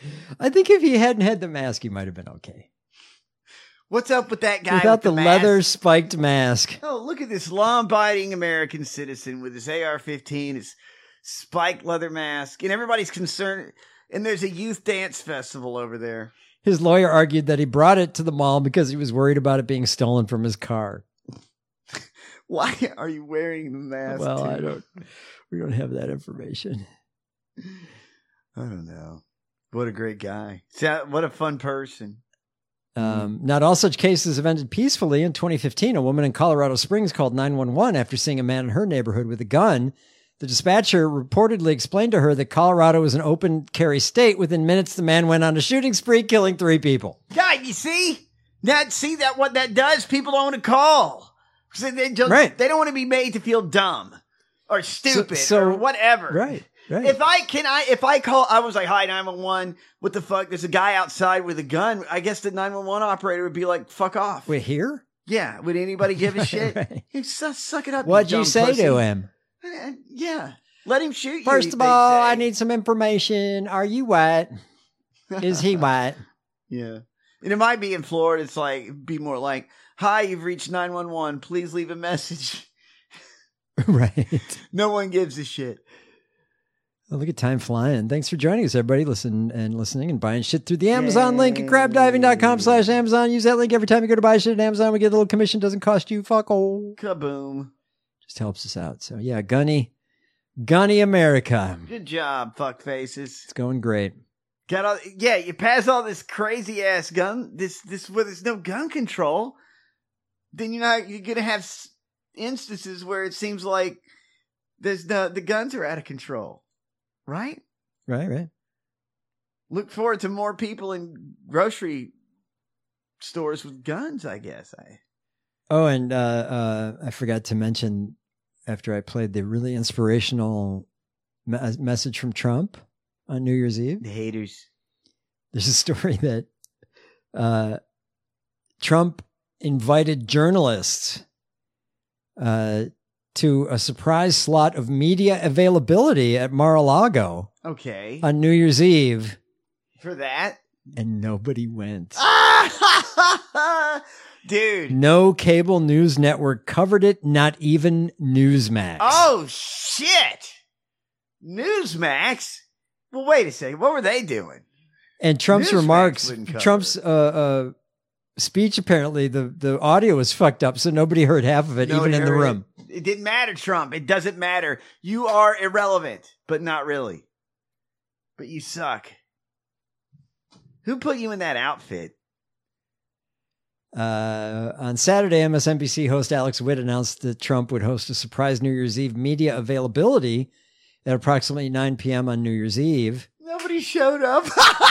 I think if he hadn't had the mask, he might have been okay. What's up with that guy Without with the, the, mask? leather spiked mask. Oh, look at this law-abiding American citizen with his A R fifteen, his spiked leather mask, and everybody's concerned. And there's a youth dance festival over there. His lawyer argued that he brought it to the mall because he was worried about it being stolen from his car. Why are you wearing the mask? Well, too? I don't. We don't have that information. I don't know. What a great guy. So- What a fun person. Um, not all such cases have ended peacefully. In twenty fifteen, a woman in Colorado Springs called nine one one after seeing a man in her neighborhood with a gun. The dispatcher reportedly explained to her that Colorado is an open carry state. Within minutes, the man went on a shooting spree, killing three people. God, you see? That see that what that does? People don't want to call. So they, don't, Right. they don't want to be made to feel dumb or stupid so- or whatever. Right, right. If I can, I if I call, I was like, "Hi, nine one one. What the fuck? There's a guy outside with a gun." I guess the nine one one operator would be like, "Fuck off." Wait, here? Yeah. Would anybody give a shit? Right. You suck, suck it up. What'd you you dumb say pussy. to him? Uh, Yeah. Let him shoot you. First of they all, say. I need some information. Are you white? Is he white? Yeah. And it might be in Florida. It's like, be more like, "Hi, you've reached nine one one. Please leave a message." Right. No one gives a shit. Well, look at time flying. Thanks for joining us, everybody. Listen and listening and buying shit through the Amazon link at crabdiving.com slash Amazon. Use that link every time you go to buy shit at Amazon. We get a little commission. Doesn't cost you fuck all. Kaboom. Just helps us out. So yeah, Gunny, Gunny America. Good job, fuck faces. It's going great. Got all, yeah, you pass all this crazy ass gun, this, this, where there's no gun control, then you're not, you're gonna have s- instances where it seems like there's no, the guns are out of control. Right? Right, right. Look forward to more people in grocery stores with guns, I guess. I Oh, and uh, uh, I forgot to mention after I played the really inspirational me- message from Trump on New Year's Eve. The haters. There's a story that uh, Trump invited journalists uh, to a surprise slot of media availability at Mar-a-Lago Okay. on New Year's Eve, For that? and nobody went. Dude. No cable news network covered it, not even Newsmax. Oh, shit. Newsmax? Well, wait a second. What were they doing? And Trump's Newsmax remarks, wouldn't cover Trump's uh, uh, speech, apparently, the, the audio was fucked up, so nobody heard half of it, Nobody even in the heard room. It. It didn't matter, Trump. It doesn't matter. You are irrelevant, but not really. But you suck. Who put you in that outfit? Uh, on Saturday, M S N B C host Alex Witt announced that Trump would host a surprise New Year's Eve media availability at approximately nine p.m. on New Year's Eve. Nobody showed up.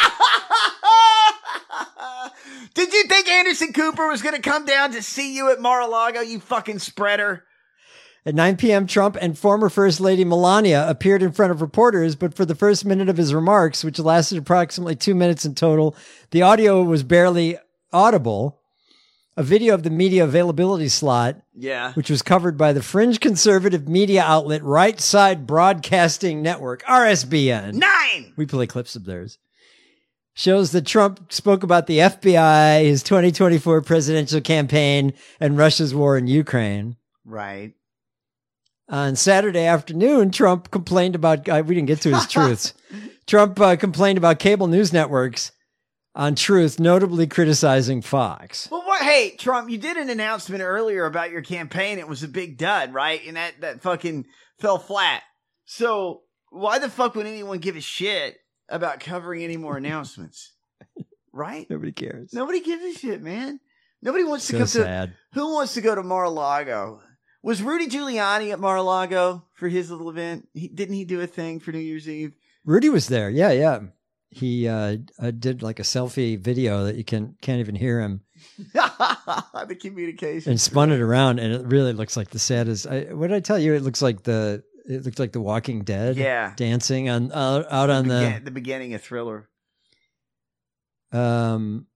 Did you think Anderson Cooper was going to come down to see you at Mar-a-Lago, you fucking spreader? At nine p.m., Trump and former First Lady Melania appeared in front of reporters, but for the first minute of his remarks, which lasted approximately two minutes in total, the audio was barely audible. A video of the media availability slot, yeah, which was covered by the fringe conservative media outlet Right Side Broadcasting Network, R S B N. Nine! We play clips of theirs. Shows that Trump spoke about the F B I, his twenty twenty-four presidential campaign, and Russia's war in Ukraine. Right. On Saturday afternoon, Trump complained about, uh, we didn't get to his truths. Trump uh, complained about cable news networks on Truth, notably criticizing Fox. Well, what? Hey, Trump, you did an announcement earlier about your campaign. It was a big dud, right? And that, that fucking fell flat. So why the fuck would anyone give a shit about covering any more announcements? Right? Nobody cares. Nobody gives a shit, man. Nobody wants to So come sad. to... Who wants to go to Mar-a-Lago? Was Rudy Giuliani at Mar-a-Lago for his little event? He, didn't he do a thing for New Year's Eve? Rudy was there. Yeah, yeah. He uh, uh, did like a selfie video that you can, can't even hear him. The communication. And spun it around, and it really looks like the saddest. I, what did I tell you? It looks like the it looked like the Walking Dead. Yeah. Dancing on uh, out on the, the... Begin, the beginning of Thriller. Um,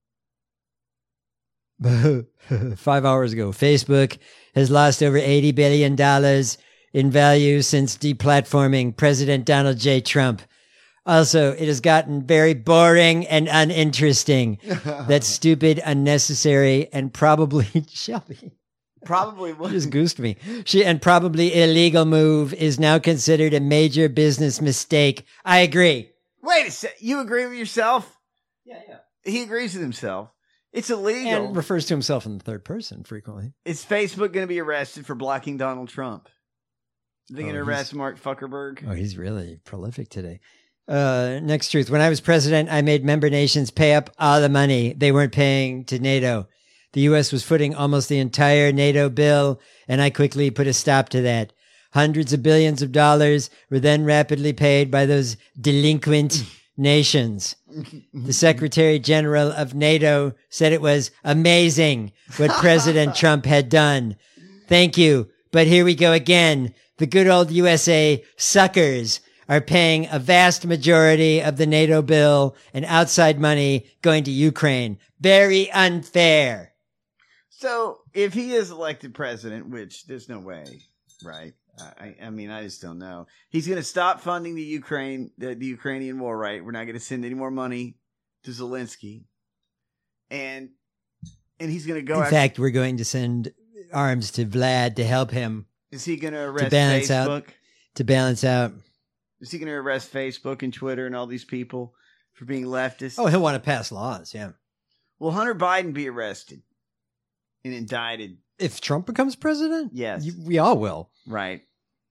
five hours ago, Facebook has lost over eighty billion dollars in value since deplatforming President Donald J. Trump. Also, it has gotten very boring and uninteresting. That's stupid, unnecessary, and probably Shelby. Probably She just goosed me. She and probably illegal move is now considered a major business mistake. I agree. Wait a sec. You agree with yourself? Yeah, yeah. He agrees with himself. It's illegal. And refers to himself in the third person frequently. Is Facebook going to be arrested for blocking Donald Trump? Are they going to Oh, arrest Mark Zuckerberg? Oh, he's really prolific today. Uh, next truth. When I was president, I made member nations pay up all the money they weren't paying to NATO. The U S was footing almost the entire NATO bill, and I quickly put a stop to that. Hundreds of billions of dollars were then rapidly paid by those delinquent nations. The Secretary General of NATO said it was amazing what President Trump had done. Thank you. But here we go again. The good old U S A suckers are paying a vast majority of the NATO bill and outside money going to Ukraine. Very unfair. So if he is elected president, which there's no way, right? I, I mean, I just don't know. He's going to stop funding the Ukraine, the, the Ukrainian war, right? We're not going to send any more money to Zelensky, and and he's going to go. In after, fact, we're going to send arms to Vlad to help him. Is he going to arrest to balance Facebook? out? To balance out. Is he going to arrest Facebook and Twitter and all these people for being leftists? Oh, he'll want to pass laws. Yeah. Will Hunter Biden be arrested and indicted if Trump becomes president? Yes, you, we all will. Right.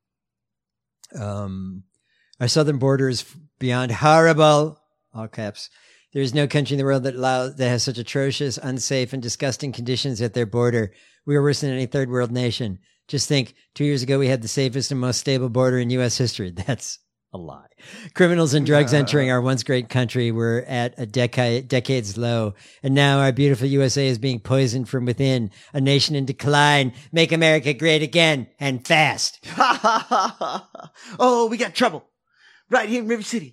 Um, our southern border is beyond horrible. All caps. There is no country in the world that allows that has such atrocious, unsafe, and disgusting conditions at their border. We are worse than any third world nation. Just think, two years ago we had the safest and most stable border in U S history. That's a lie. Criminals and drugs entering our once great country were at a decade decades low, and now our beautiful U S A is being poisoned from within. A nation in decline. Make America great again, and fast. Oh, we got trouble right here in River City.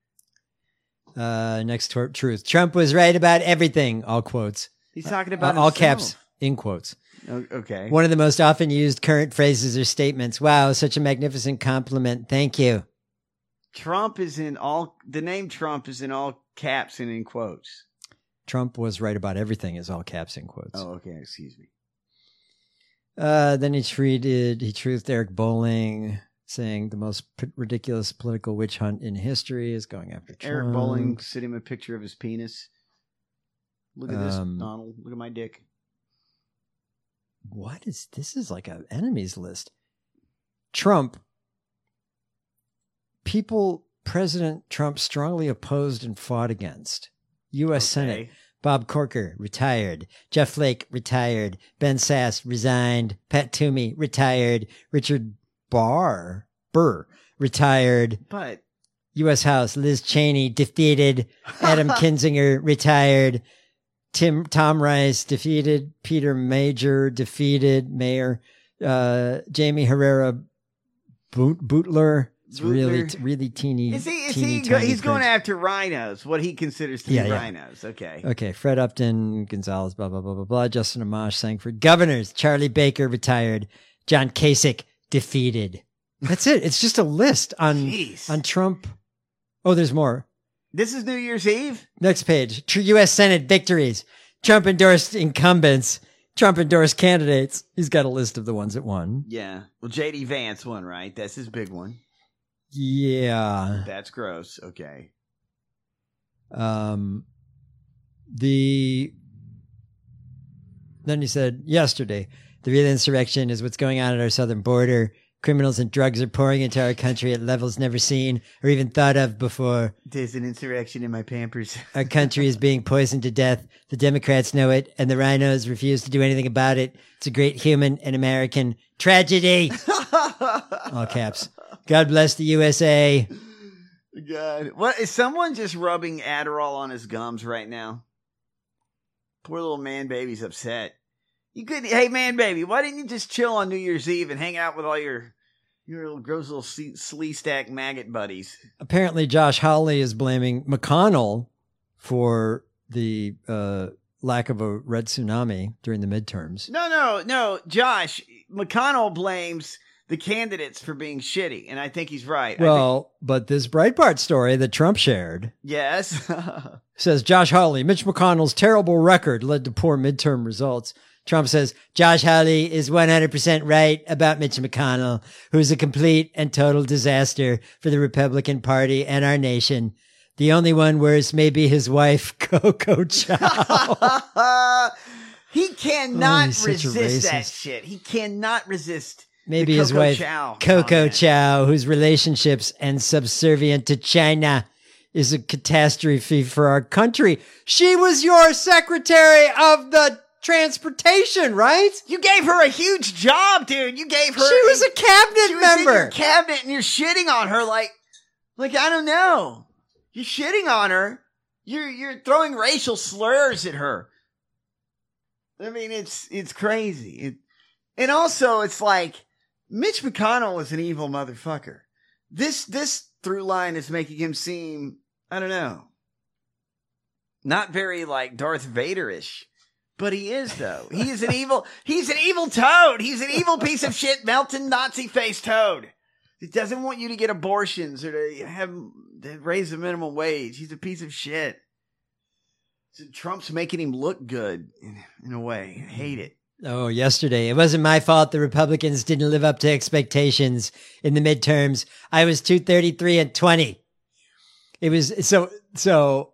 Uh, next tor- truth. Trump was right about everything. All quotes. He's talking about uh, all himself. caps in quotes. Okay. One of the most often used current phrases or statements. Wow, such a magnificent compliment. Thank you. Trump is in all, the name Trump is in all caps and in quotes. Trump was right about everything is all caps and quotes. Oh, okay. Excuse me. Uh, then he treated, he truthed Eric Bolling, saying the most p- ridiculous political witch hunt in history is going after Trump. Eric Bolling sent him a picture of his penis. Look at this, Um, Donald. Look at my dick. What is, this is like an enemies list. Trump, people President Trump strongly opposed and fought against. U S Okay. Senate, Bob Corker, retired. Jeff Flake, retired. Ben Sass, resigned. Pat Toomey, retired. Richard Barr, Burr, retired. But U S House, Liz Cheney defeated. Adam Kinzinger retired. Tim Tom Rice defeated. Peter Major defeated. Mayor uh, Jamie Herrera Boot, Bootler. It's Bootler. really, really teeny. Is he? Is teeny, he? Go, tiny he's going print. after rhinos. What he considers to Yeah, be yeah. rhinos. Okay. Okay. Fred Upton, Gonzalez, blah blah blah blah blah. Justin Amash, Sangford. Governors: Charlie Baker retired. John Kasich defeated. That's it. It's just a list on Jeez. on Trump. Oh, there's more. This is New Year's Eve. Next page. Tr- U S Senate victories. Trump endorsed incumbents. Trump endorsed candidates. He's got a list of the ones that won. Yeah. Well, J D Vance won, right? That's his big one. Yeah. That's gross. Okay. Um, the then he said yesterday, the real insurrection is what's going on at our southern border. Criminals and drugs are pouring into our country at levels never seen or even thought of before. There's an insurrection in my Pampers. Our country is being poisoned to death. The Democrats know it, and the rhinos refuse to do anything about it. It's a great human and American tragedy. All caps. God bless the U S A. God. What is someone just rubbing Adderall on his gums right now? Poor little man baby's upset. You could, hey man baby, why didn't you just chill on New Year's Eve and hang out with all your your little gross little slee, slee stack maggot buddies? Apparently, Josh Hawley is blaming McConnell for the uh, lack of a red tsunami during the midterms. No, no, no, Josh. McConnell blames the candidates for being shitty, and I think he's right. Well, but this Breitbart story that Trump shared Yes. says Josh Hawley, Mitch McConnell's terrible record led to poor midterm results. Trump says Josh Hawley is one hundred percent right about Mitch McConnell, who's a complete and total disaster for the Republican Party and our nation. The only one worse may be his wife, Coco Chow. He cannot Oh, he's such a resist that racist. shit. He cannot resist. Maybe the his Coco wife, Chow Coco comment. Chow, whose relationships and subservient to China is a catastrophe for our country. She was your Secretary of the Transportation, right? You gave her a huge job, dude. You gave her. She was a cabinet she was member. in your cabinet, and you're shitting on her like, like I don't know. You're shitting on her. You're you're throwing racial slurs at her. I mean, it's it's crazy. It, and also, it's like Mitch McConnell is an evil motherfucker. This this through line is making him seem, I don't know, not very like Darth Vader-ish. But he is, though. He is an evil, he's an evil toad. He's an evil piece of shit, melting Nazi-faced toad. He doesn't want you to get abortions or to have, to raise the minimum wage. He's a piece of shit. So Trump's making him look good in, in a way. I hate it. Oh, yesterday. It wasn't my fault the Republicans didn't live up to expectations in the midterms. I was two thirty-three and twenty. It was so, so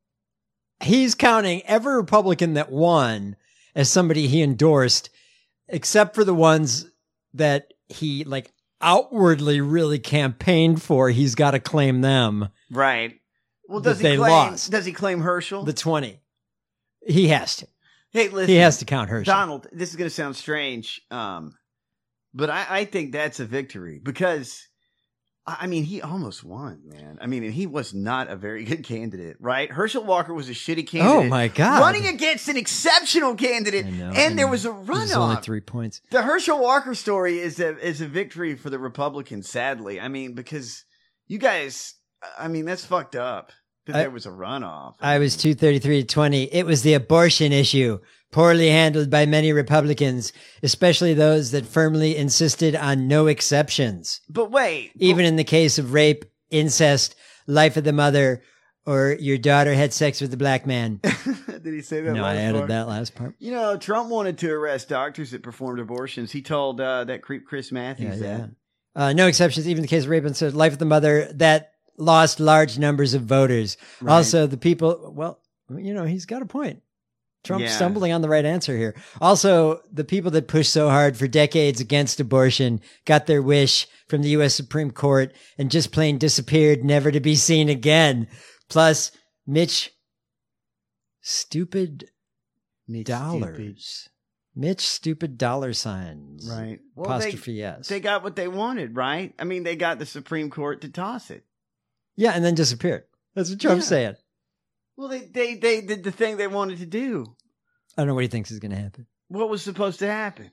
he's counting every Republican that won as somebody he endorsed, except for the ones that he like outwardly really campaigned for. He's got to claim them. Right. Well, does that he they claim, lost. does he claim Herschel? The twenty. He has to. Hey, listen. He has to count Herschel. Donald, this is going to sound strange, um, but I, I think that's a victory because, I I mean, he almost won, man. I mean, and he was not a very good candidate, right? Herschel Walker was a shitty candidate. Oh, my God. Running against an exceptional candidate, and, and there was a There's only runoff. three points. The Herschel Walker story is a is a victory for the Republicans, sadly. I mean, because you guys, I mean, that's fucked up that I- there was a runoff. I was two thirty-three to twenty. It was the abortion issue, poorly handled by many Republicans, especially those that firmly insisted on no exceptions. But wait, Even in the case of rape, incest, life of the mother, or your daughter had sex with a black man. did he say that? No, I last added part? that last part. You know, Trump wanted to arrest doctors that performed abortions. He told uh, that creep Chris Matthews Yeah, that. yeah. Uh, no exceptions, even in the case of rape and incest, life of the mother, that lost large numbers of voters. Right. Also, the people, well, you know, he's got a point. Trump's Yeah. stumbling on the right answer here. Also, the people that pushed so hard for decades against abortion got their wish from the U S Supreme Court and just plain disappeared, never to be seen again. Plus, Mitch, stupid Mitch dollars. Mitch, stupid dollar signs. Right. Well, Apostrophe they, yes. They got what they wanted, right? I mean, they got the Supreme Court to toss it. Yeah, and then disappeared. That's what Trump's Yeah. saying. Well, they, they, they did the thing they wanted to do. I don't know what he thinks is going to happen. What was supposed to happen?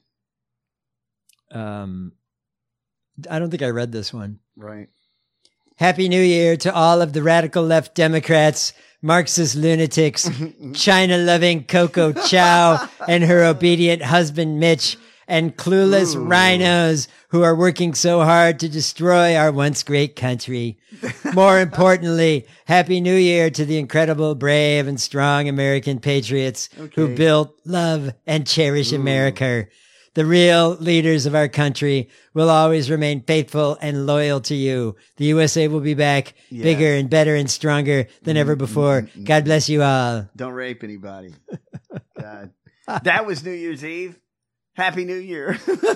Um, I don't think I read this one. Right. Happy New Year to all of the radical left Democrats, Marxist lunatics, China-loving Coco Chow and her obedient husband Mitch, and clueless Ooh. rhinos who are working so hard to destroy our once great country. More importantly, Happy New Year to the incredible, brave, and strong American patriots who Okay. built, love, and cherish America. The real leaders of our country will always remain faithful and loyal to you. The U S A will be back Yeah. bigger and better and stronger than ever before. God bless you all. Don't rape anybody. God. That was New Year's Eve. Happy New Year.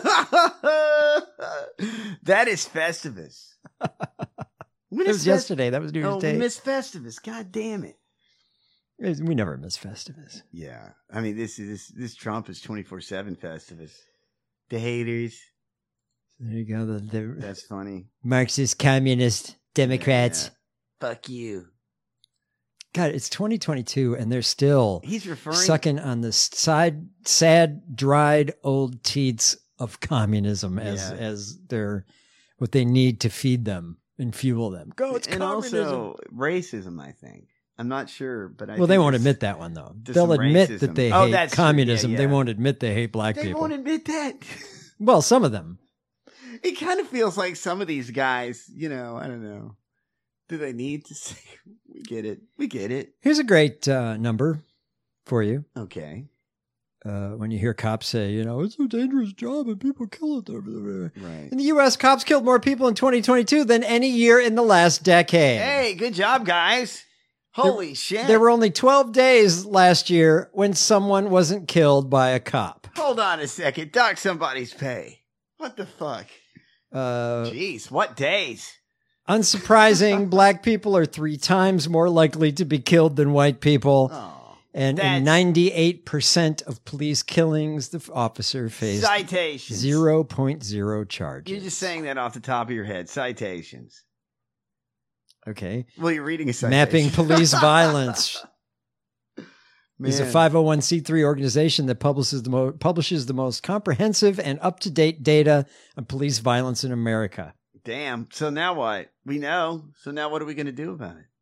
That is Festivus. When It is was Fest- yesterday. That was New Year's oh, Day. we missed Festivus. God damn it. We never miss Festivus. Yeah. I mean, this is this, this Trump is twenty-four seven Festivus. The haters. There you go. The, the That's funny. Marxist, communist, Democrats. Fuck you. God, it's twenty twenty-two and they're still He's referring- sucking on the side, sad, dried old teats of communism as Yeah. as their what they need to feed them and fuel them. Go, it's and communism. also racism, I think. I'm not sure, but I well, they think won't there's- admit that one though. there's They'll some admit racism. that they Oh, hate that's true. Yeah, communism. They yeah. won't admit they hate black They people. won't admit that. Well, some of them. It kind of feels like some of these guys, you know, I don't know. Do they need to say, we get it. We get it. Here's a great uh, number for you. Okay. Uh, when you hear cops say, you know, it's a dangerous job and people kill it. Right. In the U S, cops killed more people in twenty twenty-two than any year in the last decade. Hey, good job, guys. Holy shit. There were only twelve days last year when someone wasn't killed by a cop. Hold on a second. Dock somebody's pay. What the fuck? Uh, Jeez, what days? unsurprising, black people are three times more likely to be killed than white people. and that's- in ninety-eight percent of police killings, the f- officer faced Citations. zero point zero charges. You're just saying that off the top of your head. Citations. Okay. Well, you're reading a citation. Mapping police violence. Is a Man. five oh one c three organization that publishes the, mo- publishes the most comprehensive and up-to-date data on police violence in America. Damn. So now what? We know. So now what are we going to do about it?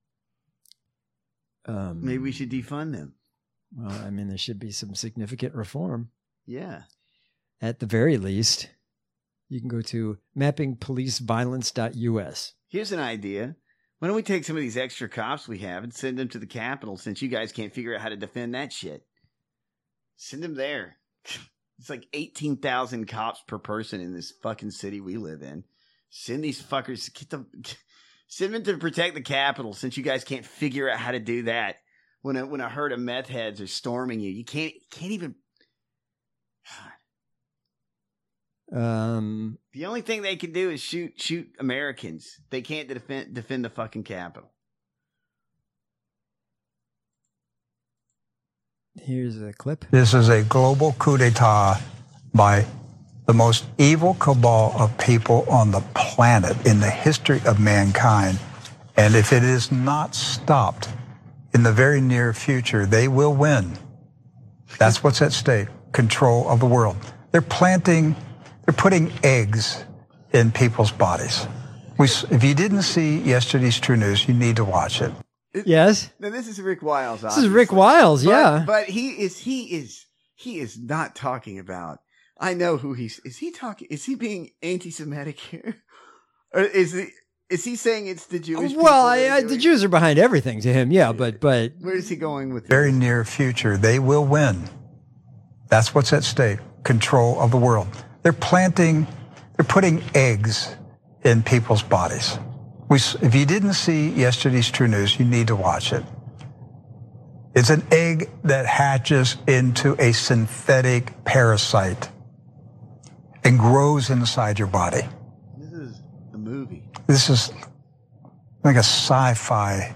Um, Maybe we should defund them. Well, I mean, there should be some significant reform. Yeah. At the very least, you can go to mapping police violence dot U S. Here's an idea. Why don't we take some of these extra cops we have and send them to the Capitol since you guys can't figure out how to defend that shit? Send them there. It's like eighteen thousand cops per person in this fucking city we live in. Send these fuckers, get them, send them to protect the Capitol since you guys can't figure out how to do that. When a, when a herd of meth heads are storming you, you can't, can't even. Um, The only thing they can do is shoot shoot Americans. They can't defend defend the fucking Capitol. Here's a clip. This is a global coup d'etat by the most evil cabal of people on the planet in the history of mankind. And if it is not stopped in the very near future, they will win. That's what's at stake, control of the world. They're planting, they're putting eggs in people's bodies. We, if you didn't see yesterday's True News, you need to watch it. Yes. Now this is Rick Wiles. This is Rick Wiles, But- yeah. But he is he is he is not talking about. I know who he's. Is he talking? Is he being anti-Semitic here, or is he? Is he saying it's the Jewish? people Well, that I, are I, doing the it? Jews are behind everything to him, yeah, but but Where is he going with this? Very near future, they will win. That's what's at stake, control of the world. They're planting, they're putting eggs in people's bodies. We, if you didn't see yesterday's True News, you need to watch it. It's an egg that hatches into a synthetic parasite and grows inside your body. This is a movie. This is like a sci-fi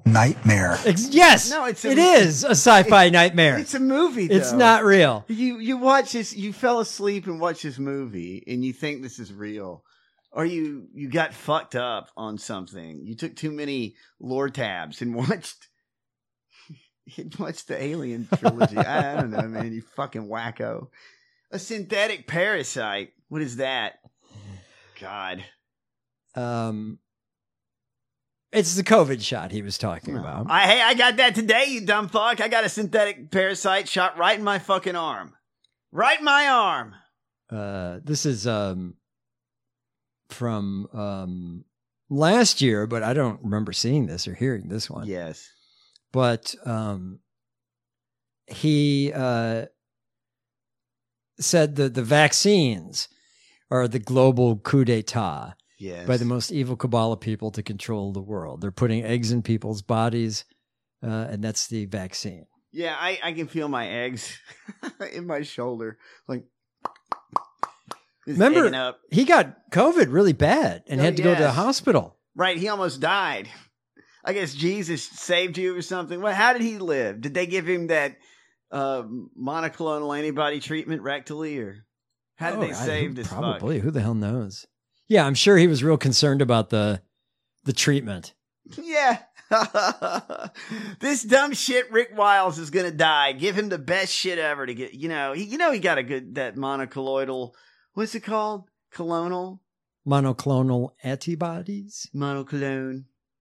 nightmare. Ex- yes, No, it's a- it is a sci-fi It's- nightmare. It's a movie. It's though. not real. You you watch this. You fell asleep and watched this movie, and you think this is real, or you you got fucked up on something. You took too many lore tabs and watched. You watched the Alien trilogy. I, I don't know, man. You fucking wacko. A synthetic parasite. What is that? God. Um, it's the COVID shot he was talking about. I hey, I got that today, you dumb fuck. I got a synthetic parasite shot right in my fucking arm. Right in my arm. Uh, this is um from um last year, but I don't remember seeing this or hearing this one. Yes. But um, he uh, said that the vaccines are the global coup d'etat Yes. by the most evil cabal of people to control the world. They're putting eggs in people's bodies, uh, and that's the vaccine. Yeah, I, I can feel my eggs in my shoulder. Like, it's egging Remember, up. he got COVID really bad and Oh, had to go to the yes. hospital. Right, he almost died. I guess Jesus saved you or something. Well, how did he live? Did they give him that uh, monoclonal antibody treatment rectally, or how did Oh, they I- save who- this Probably. Who the hell knows? Yeah, I'm sure he was real concerned about the the treatment. fuck? Yeah. This dumb shit Rick Wiles is gonna die. Give him the best shit ever to get. You know, he, you know he got a good that monocoloidal. What's it called? Colonal Monoclonal antibodies? monoclone.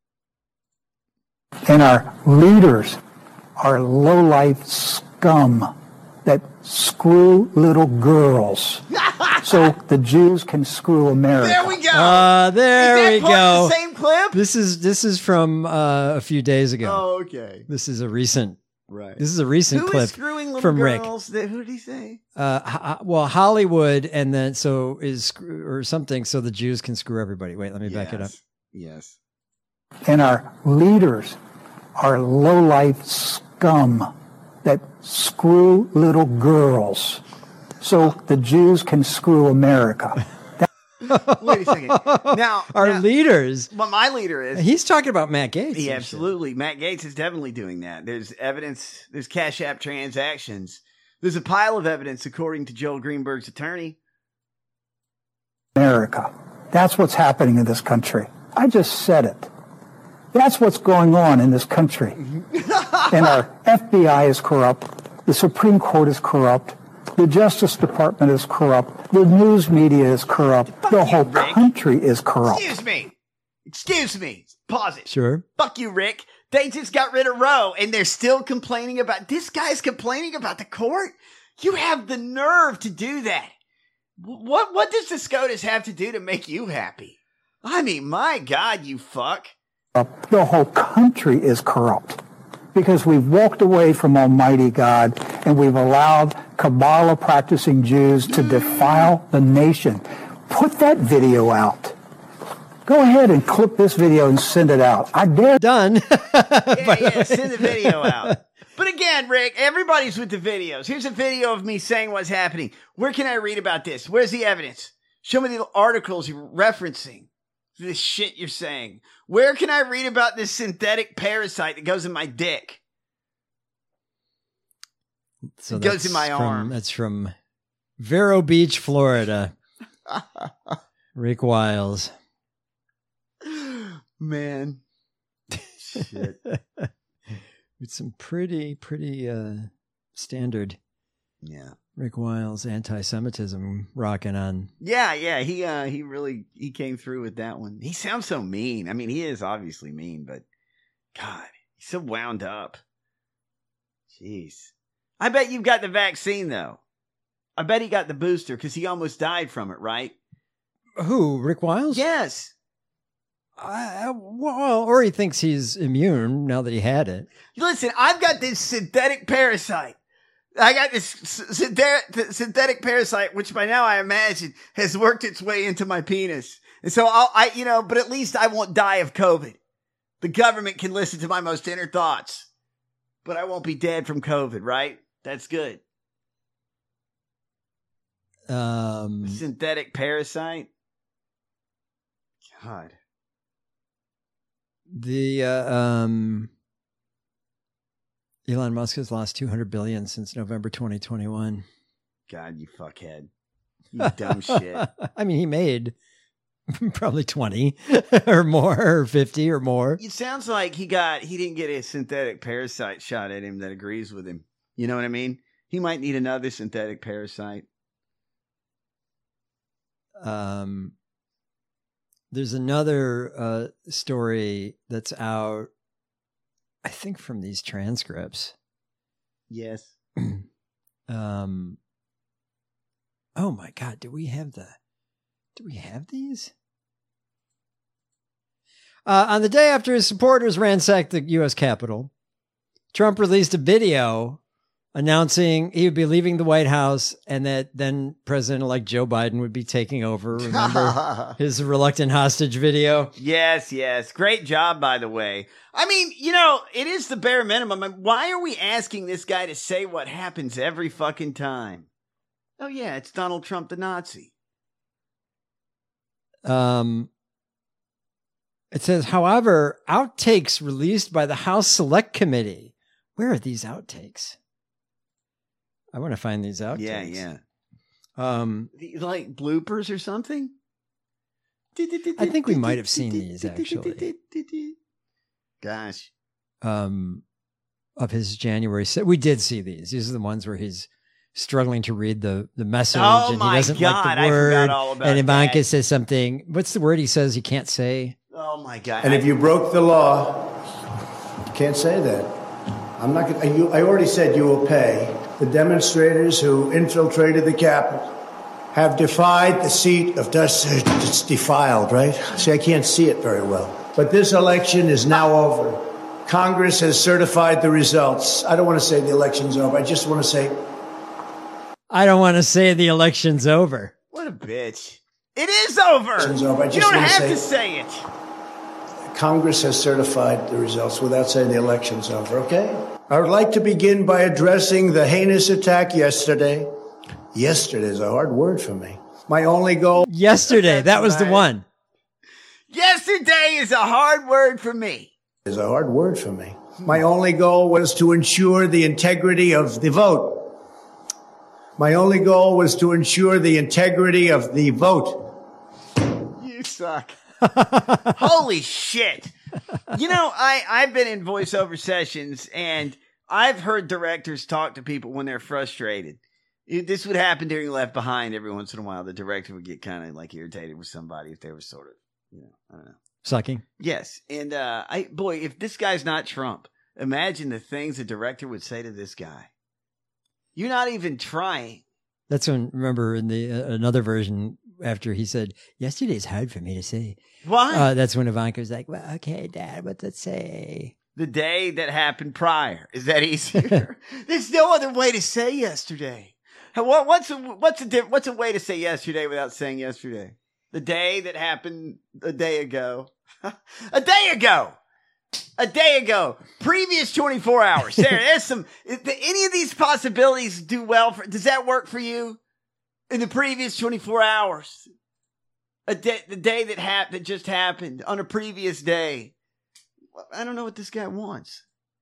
And our leaders are low-life scum that screw little girls. So the Jews can screw America. There we go. Uh, there Is that we part of go. the same clip? This is this is from uh, a few days ago. Oh, okay. This is a recent. Right. This is a recent Who clip is screwing little from Rick. girls? That, who did he say? Uh, ho- well, Hollywood, and then so is screw- or something, so the Jews can screw everybody. Wait, let me back it up. Yes. And our leaders are low-life scum that screw little girls. So the Jews can screw America. Wait a second. Now, Our now- leaders. Well, my leader is. He's talking about Matt Gaetz. Yeah, and shit. absolutely. Matt Gaetz is definitely doing that. There's evidence. There's Cash App transactions. There's a pile of evidence, according to Joel Greenberg's attorney. America. That's what's happening in this country. I just said it. That's what's going on in this country. And our F B I is corrupt. The Supreme Court is corrupt. The Justice Department is corrupt. The news media is corrupt. The whole country is corrupt. Excuse me. Excuse me. Pause it. Sure. Fuck you, Rick. They just got rid of Roe, and they're still complaining about. This guy's complaining about the court. You have the nerve to do that. What what does the SCOTUS have to do to make you happy? I mean, my God, you fuck. The whole country is corrupt because we've walked away from Almighty God and we've allowed Kabbalah practicing Jews to defile the nation. Put that video out. Go ahead and clip this video and send it out. I dare. Done. Yeah, yeah, send the video out. But again, Rick, everybody's with the videos. Here's a video of me saying what's happening. Where can I read about this? Where's the evidence? Show me the articles you're referencing. This shit you're saying. Where can I read about this synthetic parasite that goes in my dick? So It goes that's in my from, arm. That's from Vero Beach, Florida. Rick Wiles. Man. Shit. With some pretty, pretty uh, standard Yeah. Rick Wiles anti-Semitism rocking on. Yeah, yeah, he uh he really he came through with that one. He sounds so mean. I mean, he is obviously mean, but God, he's so wound up. Jeez. I bet you've got the vaccine though. I bet he got the booster because he almost died from it, right? Who? Rick Wiles? Yes. I, well, or he thinks he's immune now that he had it. Listen, I've got this synthetic parasite. I got this synthetic, synthetic parasite, which by now I imagine has worked its way into my penis. And so I'll, I, you know, but at least I won't die of COVID. The government can listen to my most inner thoughts, but I won't be dead from COVID, right? That's good. Um, Synthetic parasite. God. The uh, um, Elon Musk has lost two hundred billion dollars since November twenty twenty-one. God, you fuckhead. You dumb shit. I mean, he made probably twenty or more, or fifty or more. It sounds like he got he didn't get a synthetic parasite shot at him that agrees with him. You know what I mean? He might need another synthetic parasite. Um, there's another uh, story that's out, I think, from these transcripts. Yes. um. Oh my God! Do we have the? Do we have these? Uh, on the day after his supporters ransacked the U S Capitol, Trump released a video announcing he would be leaving the White House and that then President-elect Joe Biden would be taking over. Remember his reluctant hostage video? Yes, yes. Great job, by the way. I mean, you know, it is the bare minimum. I mean, why are we asking this guy to say what happens every fucking time? Oh, yeah, it's Donald Trump, the Nazi. Um, it says, however, outtakes released by the House Select Committee. Where are these outtakes? I want to find these outtakes. Yeah, yeah. Um, like bloopers or something? I think we might have seen these, actually. Gosh. Um, of his January. We did see these. These are the ones where he's struggling to read the, the message, oh and my he doesn't God, like the I word. forgot all about and Ivanka that. says something. What's the word he says he can't say? Oh my God. And if you broke the law, you can't say that. I'm not going to, I already said you will pay. The demonstrators who infiltrated the Capitol have defied the seat of dust. It's defiled, right? See, I can't see it very well. But this election is now over. Congress has certified the results. I don't want to say the election's over. I just want to say... I don't want to say the election's over. What a bitch. It is over. Election's over. I just you don't want have say, to say it. Congress has certified the results without saying the election's over, okay? I would like to begin by addressing the heinous attack yesterday. Yesterday is a hard word for me. My only goal... Yesterday, that was the one. Yesterday is a hard word for me. Is a hard word for me. My only goal was to ensure the integrity of the vote. My only goal was to ensure the integrity of the vote. You suck. Holy shit. You know, I, I've been in voiceover sessions, and I've heard directors talk to people when they're frustrated. It, this would happen during Left Behind every once in a while. The director would get kind of like irritated with somebody if they were sort of, you know, I don't know. Sucking. Yes. And, uh, I, boy, if this guy's not Trump, imagine the things a director would say to this guy. You're not even trying. That's when, remember, in the uh, another version, after he said, yesterday's hard for me to say. Why? Uh, that's when Ivanka was like, well, okay, Dad, what to say? The day that happened prior. Is that easier? There's no other way to say yesterday. What, what's a, what's a, what's a way to say yesterday without saying yesterday? The day that happened a day ago. a day ago. A day ago. Previous twenty-four hours. There, there's some, any of these possibilities do well for, does that work for you? In the previous twenty-four hours. A day, the day that hap- that just happened on a previous day. I don't know what this guy wants.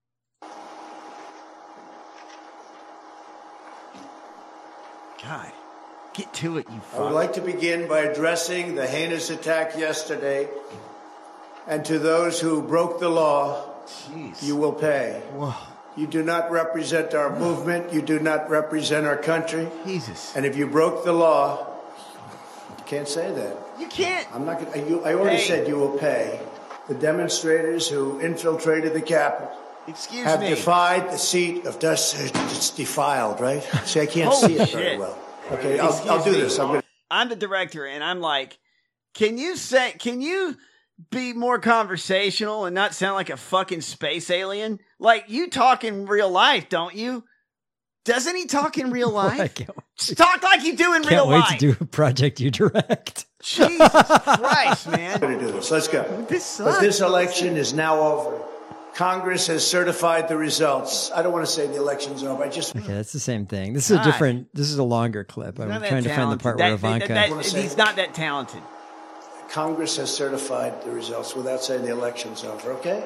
God, get to it, you fuck. I would like to begin by addressing the heinous attack yesterday. And to those who broke the law, Jeez. You will pay. Whoa. You do not represent our movement. You do not represent our country. Jesus. And if you broke the law, you can't say that. You can't. I'm not going to. I already Hey. said you will pay. The demonstrators who infiltrated the Capitol Excuse have me. defied the seat of dust. It's defiled, right? See, I can't Holy see it very shit. well. Okay, I'll, Excuse I'll do me. this. I'm gonna, I'm the director, and I'm like, can you say, can you be more conversational and not sound like a fucking space alien? Like, you talk in real life, don't you? Doesn't he talk in real I life? can't, Just talk like you do in can't real wait life. to do a project you direct. Jesus Christ, man. I'm going to do this. Let's go. This sucks. But this election is now over. Congress has certified the results. I don't want to say the election's over. I just... Okay, that's the same thing. This is a God. different, this is a longer clip. He's I'm not that trying to find the talented. part That- where Ivanka... that- that- he's not that talented. Congress has certified the results without saying the election's over, okay?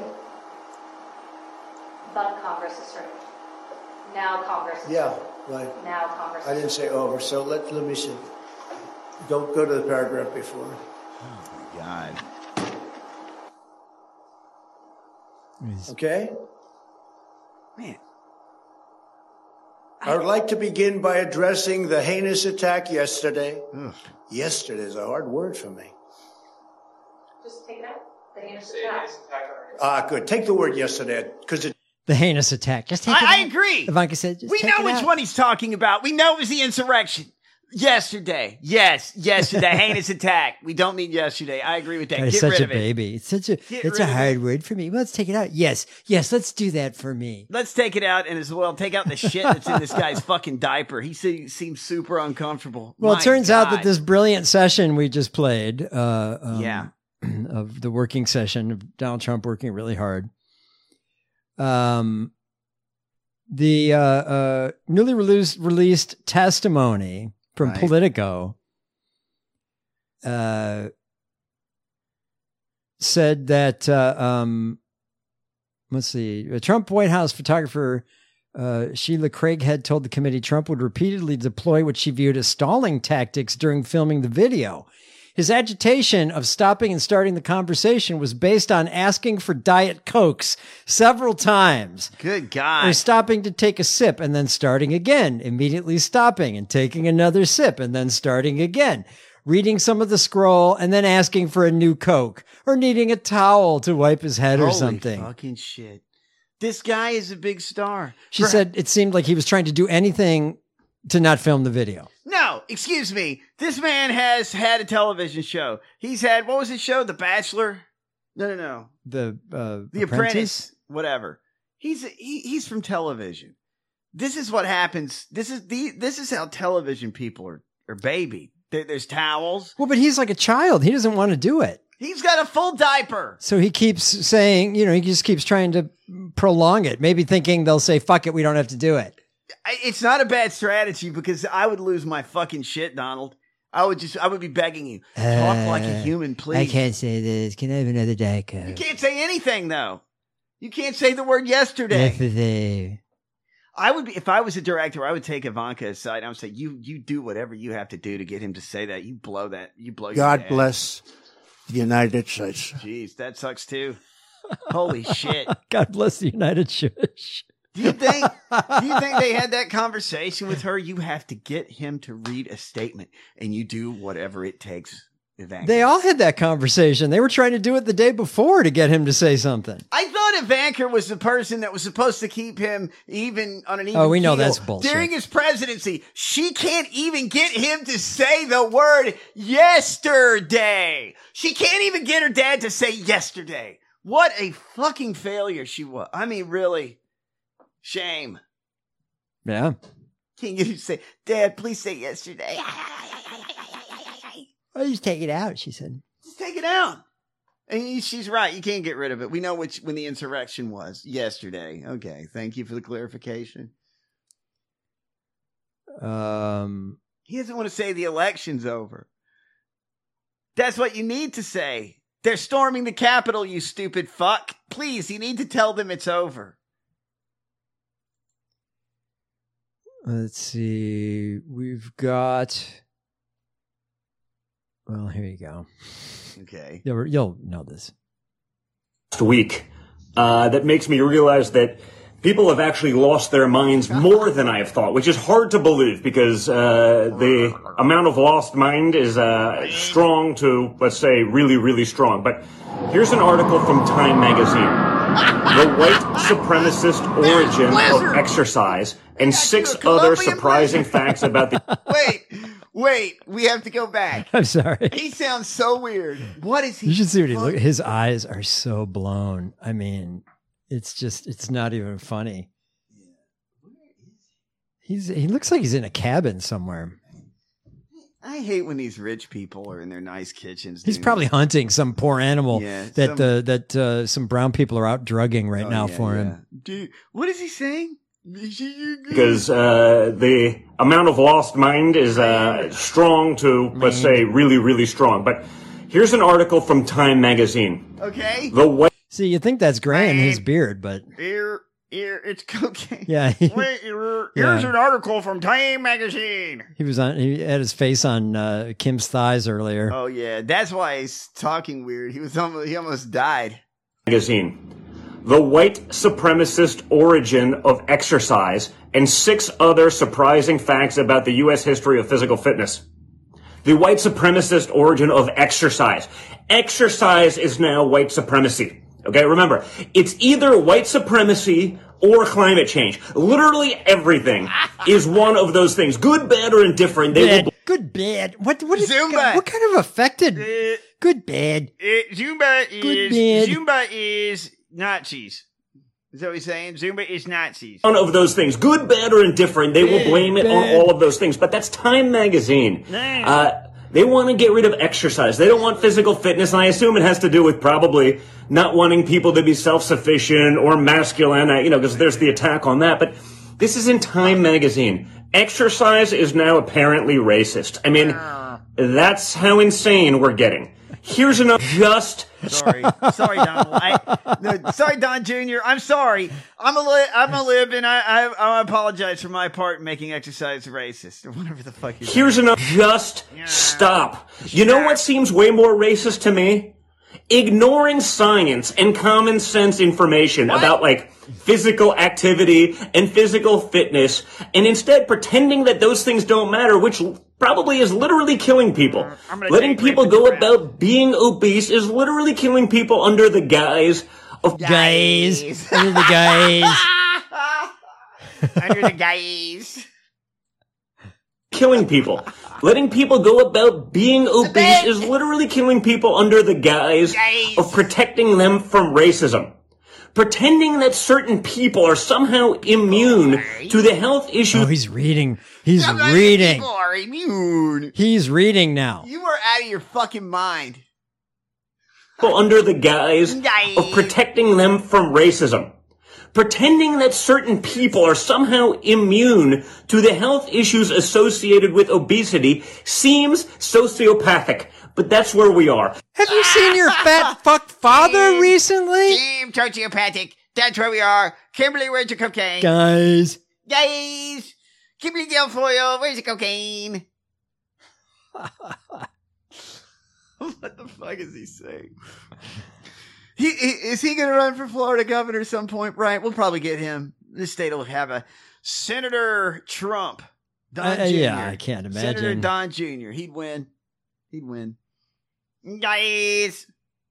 But Congress is certain. Now Congress is Yeah, certain. right. Now Congress I is didn't say over, so let, let me see. Go, go to the paragraph before. Oh, my God. Okay? Man. I would like to begin by addressing the heinous attack yesterday. Ugh. Yesterday is a hard word for me. Just take it out. The heinous attack. Ah, good. Take the word yesterday, because it... The heinous attack. Just take it I, I out. agree. Ivanka said, just we take know it which out. one he's talking about. We know it was the insurrection. Yesterday. Yes, yesterday. Heinous attack. We don't mean yesterday. I agree with that. God, Get it's such rid a of it. baby. It's such a Get it's rid a of hard it. word for me. Well, let's take it out. Yes, yes, let's do that for me. Let's take it out and as well take out the shit that's in this guy's fucking diaper. He se- seems super uncomfortable. Well, My it turns out that God. this brilliant session we just played, uh, um, Yeah. of the working session of Donald Trump working really hard. Um, the uh, uh, newly released released testimony from Right. Politico uh, said that uh, um, let's see, a Trump White House photographer uh, Sheila Craighead told the committee Trump would repeatedly deploy what she viewed as stalling tactics during filming the video. His agitation of stopping and starting the conversation was based on asking for Diet Cokes several times. Good God. Or stopping to take a sip and then starting again, immediately stopping and taking another sip and then starting again, reading some of the scroll and then asking for a new Coke or needing a towel to wipe his head or Holy something. fucking shit. This guy is a big star. She For- said it seemed like he was trying to do anything to not film the video. No, excuse me. This man has had a television show. He's had, what was his show? The Bachelor? No, no, no. The uh, The Apprentice? Whatever. He's he, he's from television. This is what happens. This is the this is how television people are, are baby. There, there's towels. Well, but he's like a child. He doesn't want to do it. He's got a full diaper. So he keeps saying, you know, he just keeps trying to prolong it, maybe thinking they'll say, fuck it, we don't have to do it. I- It's not a bad strategy because I would lose my fucking shit, Donald. I would just, I would be begging you, talk like a human, please. I can't say this. Can I have another Diet You Coke? can't say anything though. You can't say the word yesterday. Yesterday. I would be, if I was a director, I would take Ivanka aside. I would say, you, you do whatever you have to do to get him to say that. You blow that. You blow. your God head. bless the United States. Jeez, that sucks too. Holy shit. God bless the United Church. Do you think do you think they had that conversation with her? You have to get him to read a statement and you do whatever it takes. Ivanka. They all had that conversation. They were trying to do it the day before to get him to say something. I thought Ivanka was the person that was supposed to keep him even on an even Oh, we know keel that's bullshit. during his presidency. She can't even get him to say the word yesterday. She can't even get her dad to say yesterday. What a fucking failure she was. I mean, really. Shame. Yeah. Can't get you to say, Dad, please say yesterday. Well, just take it out, she said. Just take it out. And she's right. You can't get rid of it. We know which when the insurrection was yesterday. Okay. Thank you for the clarification. Um, He doesn't want to say the election's over. That's what you need to say. They're storming the Capitol, you stupid fuck. Please, you need to tell them it's over. let's see. We've got. Well, here you go. Okay. You'll, you'll know this. Week uh, that makes me realize that people have actually lost their minds more than I have thought, which is hard to believe because uh, the amount of lost mind is uh, strong to, let's say, really, really strong. But here's an article from Time Magazine. The white supremacist origin of exercise and six other surprising facts about the... Wait, wait, we have to go back. I'm sorry. He sounds so weird. What is he? You should see what he look. His eyes are so blown. I mean, it's just, it's not even funny. He's, he looks like he's in a cabin somewhere. I hate when these rich people are in their nice kitchens. He's doing probably this. hunting some poor animal Yeah, that some- the that uh, some brown people are out drugging right Oh, now yeah, for yeah. him. Dude, what is he saying? Because uh, the amount of lost mind is uh, strong to, let's say, really, really strong. But Here's an article from Time magazine. Okay. The white. See, you think that's gray in his beard, but Here, here, it's cocaine. yeah, Wait, here- here's Yeah. an article from Time magazine. he was on. He had his face on uh, Kim's thighs earlier. Oh yeah, that's why he's talking weird. He was almost, he almost died. Magazine. The white supremacist origin of exercise and six other surprising facts about the U S history of physical fitness. The white supremacist origin of exercise. Exercise is now white supremacy. Okay, remember, it's either white supremacy or climate change. Literally everything is one of those things. Good, bad, or indifferent. They Bad. will Good bad. What what is Zumba. what kind of affected? Uh, Good bad. It, Zumba Good is bad. Zumba is Nazis. Is that what he's saying? Zumba is Nazis. one of those things. Good, bad, or indifferent. They will blame it on bad. all of those things. But that's Time magazine. Uh, they want to get rid of exercise. They don't want physical fitness. And I assume it has to do with probably not wanting people to be self-sufficient or masculine, uh, you know, because there's the attack on that. But this is in Time magazine. Exercise is now apparently racist. I mean, that's how insane we're getting. Here's another just... Sorry, sorry, Don. I, no, sorry, Don Junior I'm sorry. I'm a li- I'm a lib, and I, I I apologize for my part in making exercise racist or whatever the fuck. You're Here's another. Just stop. You know what seems way more racist to me? Ignoring science and common sense information about like physical activity and physical fitness, and instead pretending that those things don't matter, which probably is literally killing people. Letting people go about being obese is literally killing people under the guise of Guys. Under the guys. under the guys. killing people. Letting people go about being obese is literally killing people under the guise of protecting them from racism. Pretending that certain people are somehow immune to the health issues. Oh, he's reading. He's Some other reading. People are immune. He's reading now. You are out of your fucking mind. Under the guise of protecting them from racism. Pretending that certain people are somehow immune to the health issues associated with obesity seems sociopathic, but that's where we are. Have you seen your fat fuck father recently? Team sociopathic. That's where we are. Kimberly, where's your cocaine? Guys. Guys. Kimberly Guilfoyle, where's the cocaine? What the fuck is he saying? He, he is he going to run for Florida governor at some point? Right, we'll probably get him. This state will have a Senator Trump. Don Uh, Junior yeah, I can't Senator imagine. Don Junior He'd win. He'd win. Guys.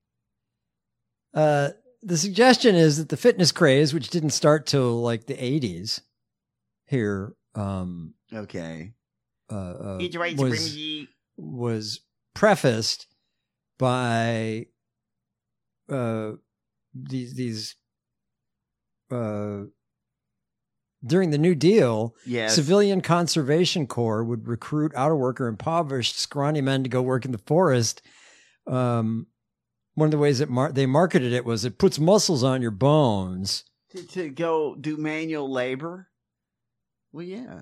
Uh, the suggestion is that the fitness craze, which didn't start till like the eighties, here, um, okay, uh, uh, Eat your white was supremacy. was prefaced by uh these these uh during the New Deal, Yes. Civilian Conservation Corps would recruit out-of-worker, impoverished, scrawny men to go work in the forest. Um, one of the ways that mar- they marketed it was it puts muscles on your bones. To, to go do manual labor? Well, yeah.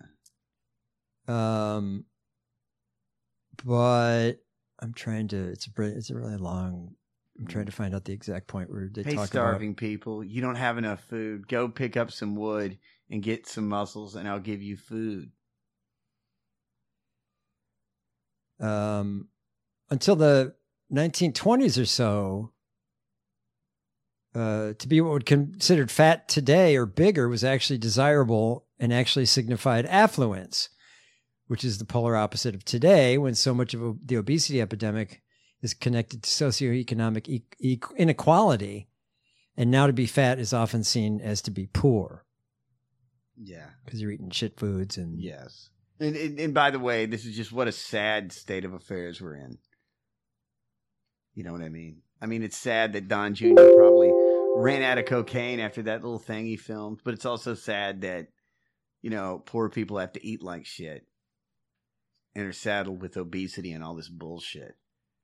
Um, but I'm trying to. It's a re- it's a really long. I'm trying to find out the exact point where they Hey, talk starving people, you don't have enough food. Go pick up some wood and get some muscles, and I'll give you food. about. Um, until the nineteen twenties or so, uh, to be what would considered fat today or bigger was actually desirable and actually signified affluence, which is the polar opposite of today, when so much of the obesity epidemic is connected to socioeconomic e- e- inequality. And now to be fat is often seen as to be poor. Yeah. Because you're eating shit foods and Yes. And, and and by the way, this is just what a sad state of affairs we're in. You know what I mean? I mean, it's sad that Don Junior probably ran out of cocaine after that little thing he filmed, but it's also sad that, you know, poor people have to eat like shit and are saddled with obesity and all this bullshit.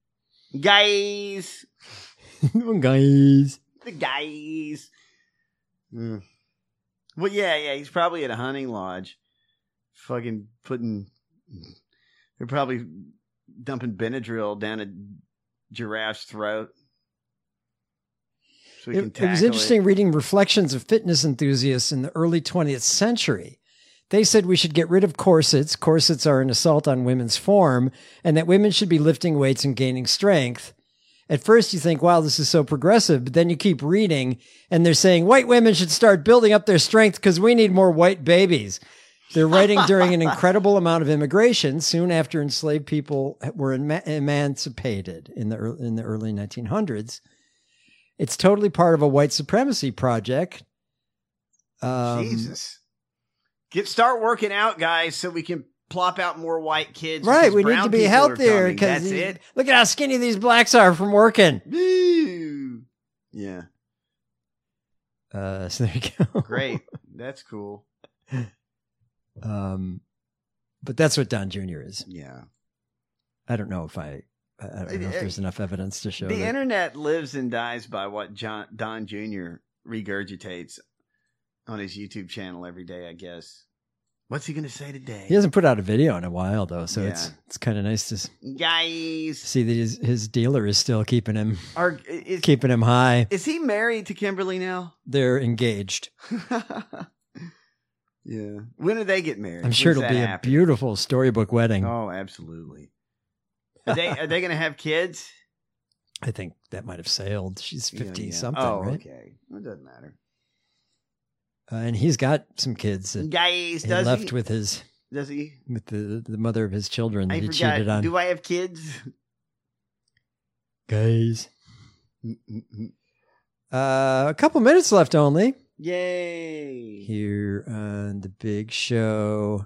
Guys! guys. The guys! Mm. Well, yeah, yeah, he's probably at a hunting lodge. Fucking putting... They're probably dumping Benadryl down a giraffe's throat. So we It, can it tackle was interesting reading reflections of fitness enthusiasts in the early twentieth century. They said we should get rid of corsets. Corsets are an assault on women's form, and that women should be lifting weights and gaining strength. At first you think, wow, this is so progressive, but then you keep reading and they're saying white women should start building up their strength because we need more white babies. They're writing during an incredible amount of immigration soon after enslaved people were em- emancipated in the, early, in the early nineteen hundreds. It's totally part of a white supremacy project. Um, Jesus. Get start working out, guys, so we can plop out more white kids. Right, because we need brown to be people are healthier coming. because That's it. look at how skinny these blacks are from working. Woo. Yeah. Uh, so there you go. Great. That's cool. Um, but that's what Don Junior is. Yeah. I don't know if I, I don't know if there's enough evidence to show The that. internet lives and dies by what John, Don Junior regurgitates on his YouTube channel every day, I guess. What's he going to say today? He hasn't put out a video in a while though, so Yeah. it's it's kind of nice to s- Guys. see that his, his dealer is still keeping him Are, is, keeping him high. is he married to Kimberly now? They're engaged. Yeah. When do they get married? I'm sure When's it'll be that a happen? beautiful storybook wedding. Oh, absolutely. Are they are they going to have kids? I think that might have sailed. She's Yeah, fifty yeah. something, Oh, right? okay. It doesn't matter. Uh, and he's got some kids that Guys, he does left he? with his Does he? with the the mother of his children that I he forgot. cheated on. Do I have kids? Guys. Uh, a couple minutes left only Yay. here on the big show.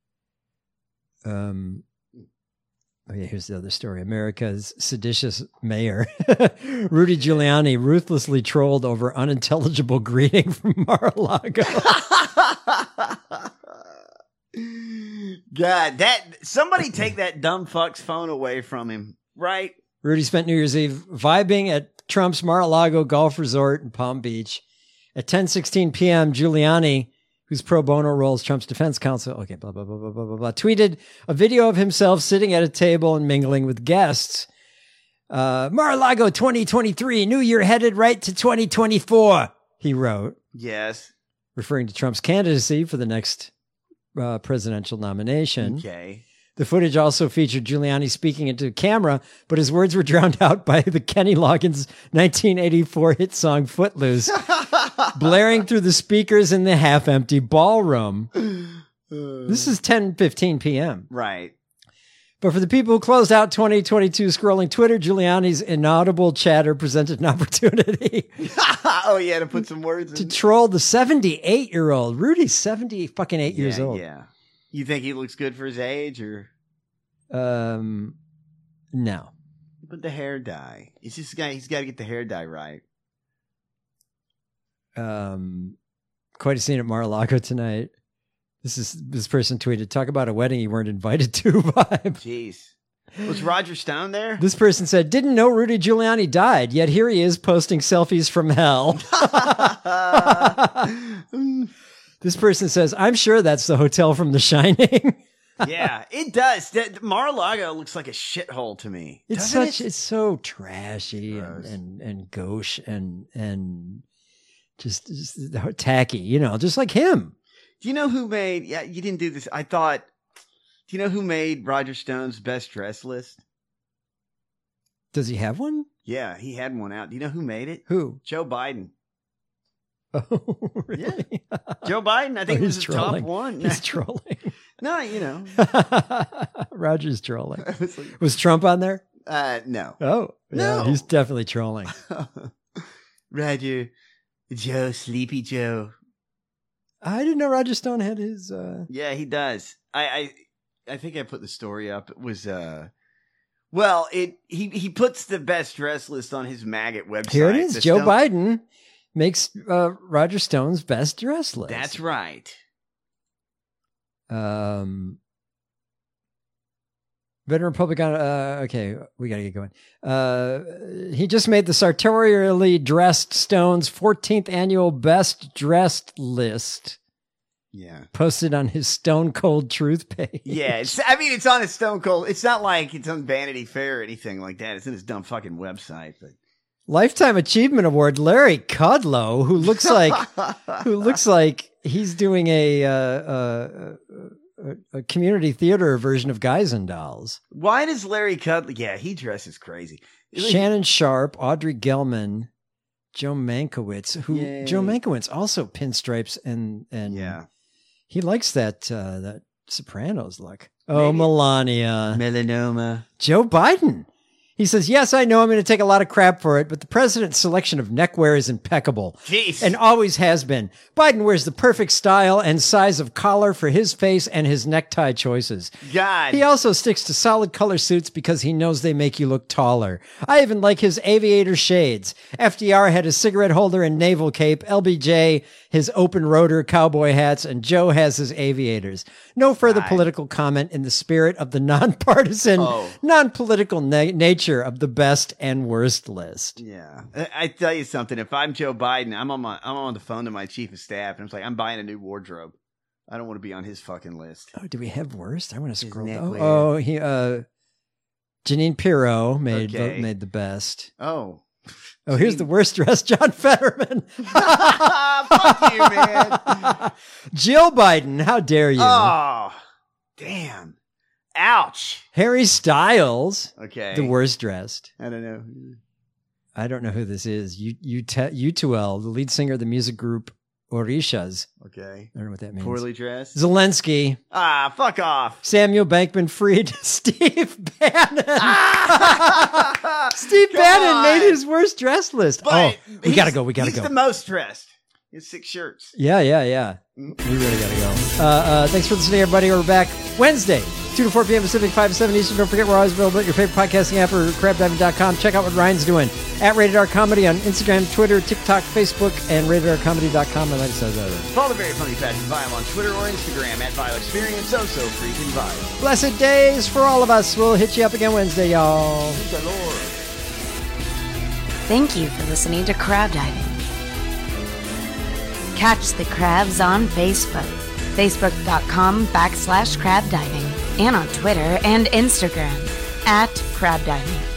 Um, oh yeah, here's the other story. America's seditious mayor, Rudy Giuliani, ruthlessly trolled over unintelligible greeting from Mar-a-Lago. God, that somebody take that dumb fuck's phone away from him, right? Rudy spent New Year's Eve vibing at Trump's Mar-a-Lago Golf Resort in Palm Beach. At ten sixteen p.m., Giuliani, whose pro bono role is Trump's defense counsel, okay, blah, blah, blah, blah, blah, blah, blah, tweeted a video of himself sitting at a table and mingling with guests. Uh, Mar-a-Lago twenty twenty-three, new year headed right to twenty twenty-four, he wrote, Yes. referring to Trump's candidacy for the next uh, presidential nomination. Okay. The footage also featured Giuliani speaking into camera, but his words were drowned out by the Kenny Loggins nineteen eighty-four hit song Footloose, blaring through the speakers in the half-empty ballroom. This is ten fifteen p.m. Right. But for the people who closed out twenty twenty-two scrolling Twitter, Giuliani's inaudible chatter presented an opportunity Oh, yeah, to put some words to in. troll the seventy-eight-year-old. Rudy's seventy fucking eight years Yeah, old. Yeah. You think he looks good for his age, or Um, no. but the hair dye? It's just guy. He's got to get the hair dye right. Um, quite a scene at Mar-a-Lago tonight. This is this person tweeted, "Talk about a wedding you weren't invited to." Vibe. Jeez. Was Roger Stone there? This person said, "Didn't know Rudy Giuliani died, yet here he is posting selfies from hell." This person says, "I'm sure that's the hotel from The Shining." Yeah, it does. That Mar-a-Lago looks like a shithole to me. It's Doesn't such it? it's so trashy and, Gross. and and gauche and and just, just tacky, you know, just like him. Do you know who made? Yeah, you didn't do this. I thought. Do you know who made Roger Stone's best dress list? Does he have one? Yeah, he had one out. Do you know who made it? Who? Joe Biden. Oh, really? Yeah. Joe Biden. I think Oh, it was he's the trolling. top one. He's trolling. No, you know. Roger's trolling. was, like, Was Trump on there? uh, no. Oh, No. yeah, he's definitely trolling. Roger, Joe, Sleepy Joe. I didn't know Roger Stone had his. Uh... Yeah, he does. I, I, I think I put the story up. It was, uh, well, it he he puts the best dress list on his maggot website. Here it is. The Joe Stone- Biden makes uh, Roger Stone's best dress list. That's right. Um, veteran Republican. Uh, okay, we got to get going. Uh, he just made the sartorially dressed Stone's fourteenth annual best dressed list. Yeah. Posted on his Stone Cold Truth page. Yeah, it's, I mean, it's on his Stone Cold. It's not like it's on Vanity Fair or anything like that. It's in his dumb fucking website. But Lifetime Achievement Award, Larry Kudlow, who looks like who looks like he's doing a, uh, uh, a, a community theater version of Guys and Dolls. Why does Larry Kudlow? Yeah, he dresses crazy. Shannon Sharp, Audrey Gelman, Joe Mankiewicz, who Yay. Joe Mankiewicz also pinstripes and and yeah. He likes that uh, that Sopranos look. Oh, Maybe. Melania. Melanoma. Joe Biden. He says, yes, I know I'm going to take a lot of crap for it, but the president's selection of neckwear is impeccable. Jeez. And always has been. Biden wears the perfect style and size of collar for his face and his necktie choices. God. He also sticks to solid color suits because he knows they make you look taller. I even like his aviator shades. F D R had his cigarette holder and naval cape. L B J, his open rotor cowboy hats, and Joe has his aviators. No further God. political comment in the spirit of the nonpartisan, Oh. non-political na- nature of the best and worst list. Yeah, I, I tell you something. If I'm Joe Biden, I'm on my I'm on the phone to my chief of staff, and I'm like, I'm buying a new wardrobe. I don't want to be on his fucking list. Oh, do we have worst? I want to scroll. neckwear. Oh, oh, he uh, Janine Pirro made Okay. the, made the best. Oh, Oh, here's the worst dressed John Fetterman. fuck you, man. Jill Biden, how dare you? Oh, damn. Ouch. Harry Styles, Okay. the worst dressed. I don't know. I don't know who this is. U Utuel, the lead singer of the music group Orishas. Okay. I don't know what that means. Poorly dressed. Zelensky, Ah, fuck off. Samuel Bankman-Fried, Steve Bannon. Steve Come Bannon on. made his worst dressed list. But oh, we he's- gotta go. We gotta he's go. the most dressed. He has six shirts. Yeah, yeah, yeah. We really gotta go. Uh, uh, thanks for listening, everybody. We're back Wednesday, two to four p.m. Pacific, five to seven Eastern. Don't forget, we're always available at your favorite podcasting app or crab diving dot com. Check out what Ryan's doing at Rated R Comedy on Instagram, Twitter, TikTok, Facebook, and rated r comedy dot com. My latest says that. Follow the very funny fashion Vile on Twitter or Instagram at Vile Experience. So so freaking Vile. Blessed days for all of us. We'll hit you up again Wednesday, y'all. Thank the Lord. Thank you for listening to Crab Diving. Catch the crabs on Facebook, facebook.com backslash crab diving, and on Twitter and Instagram at crab diving.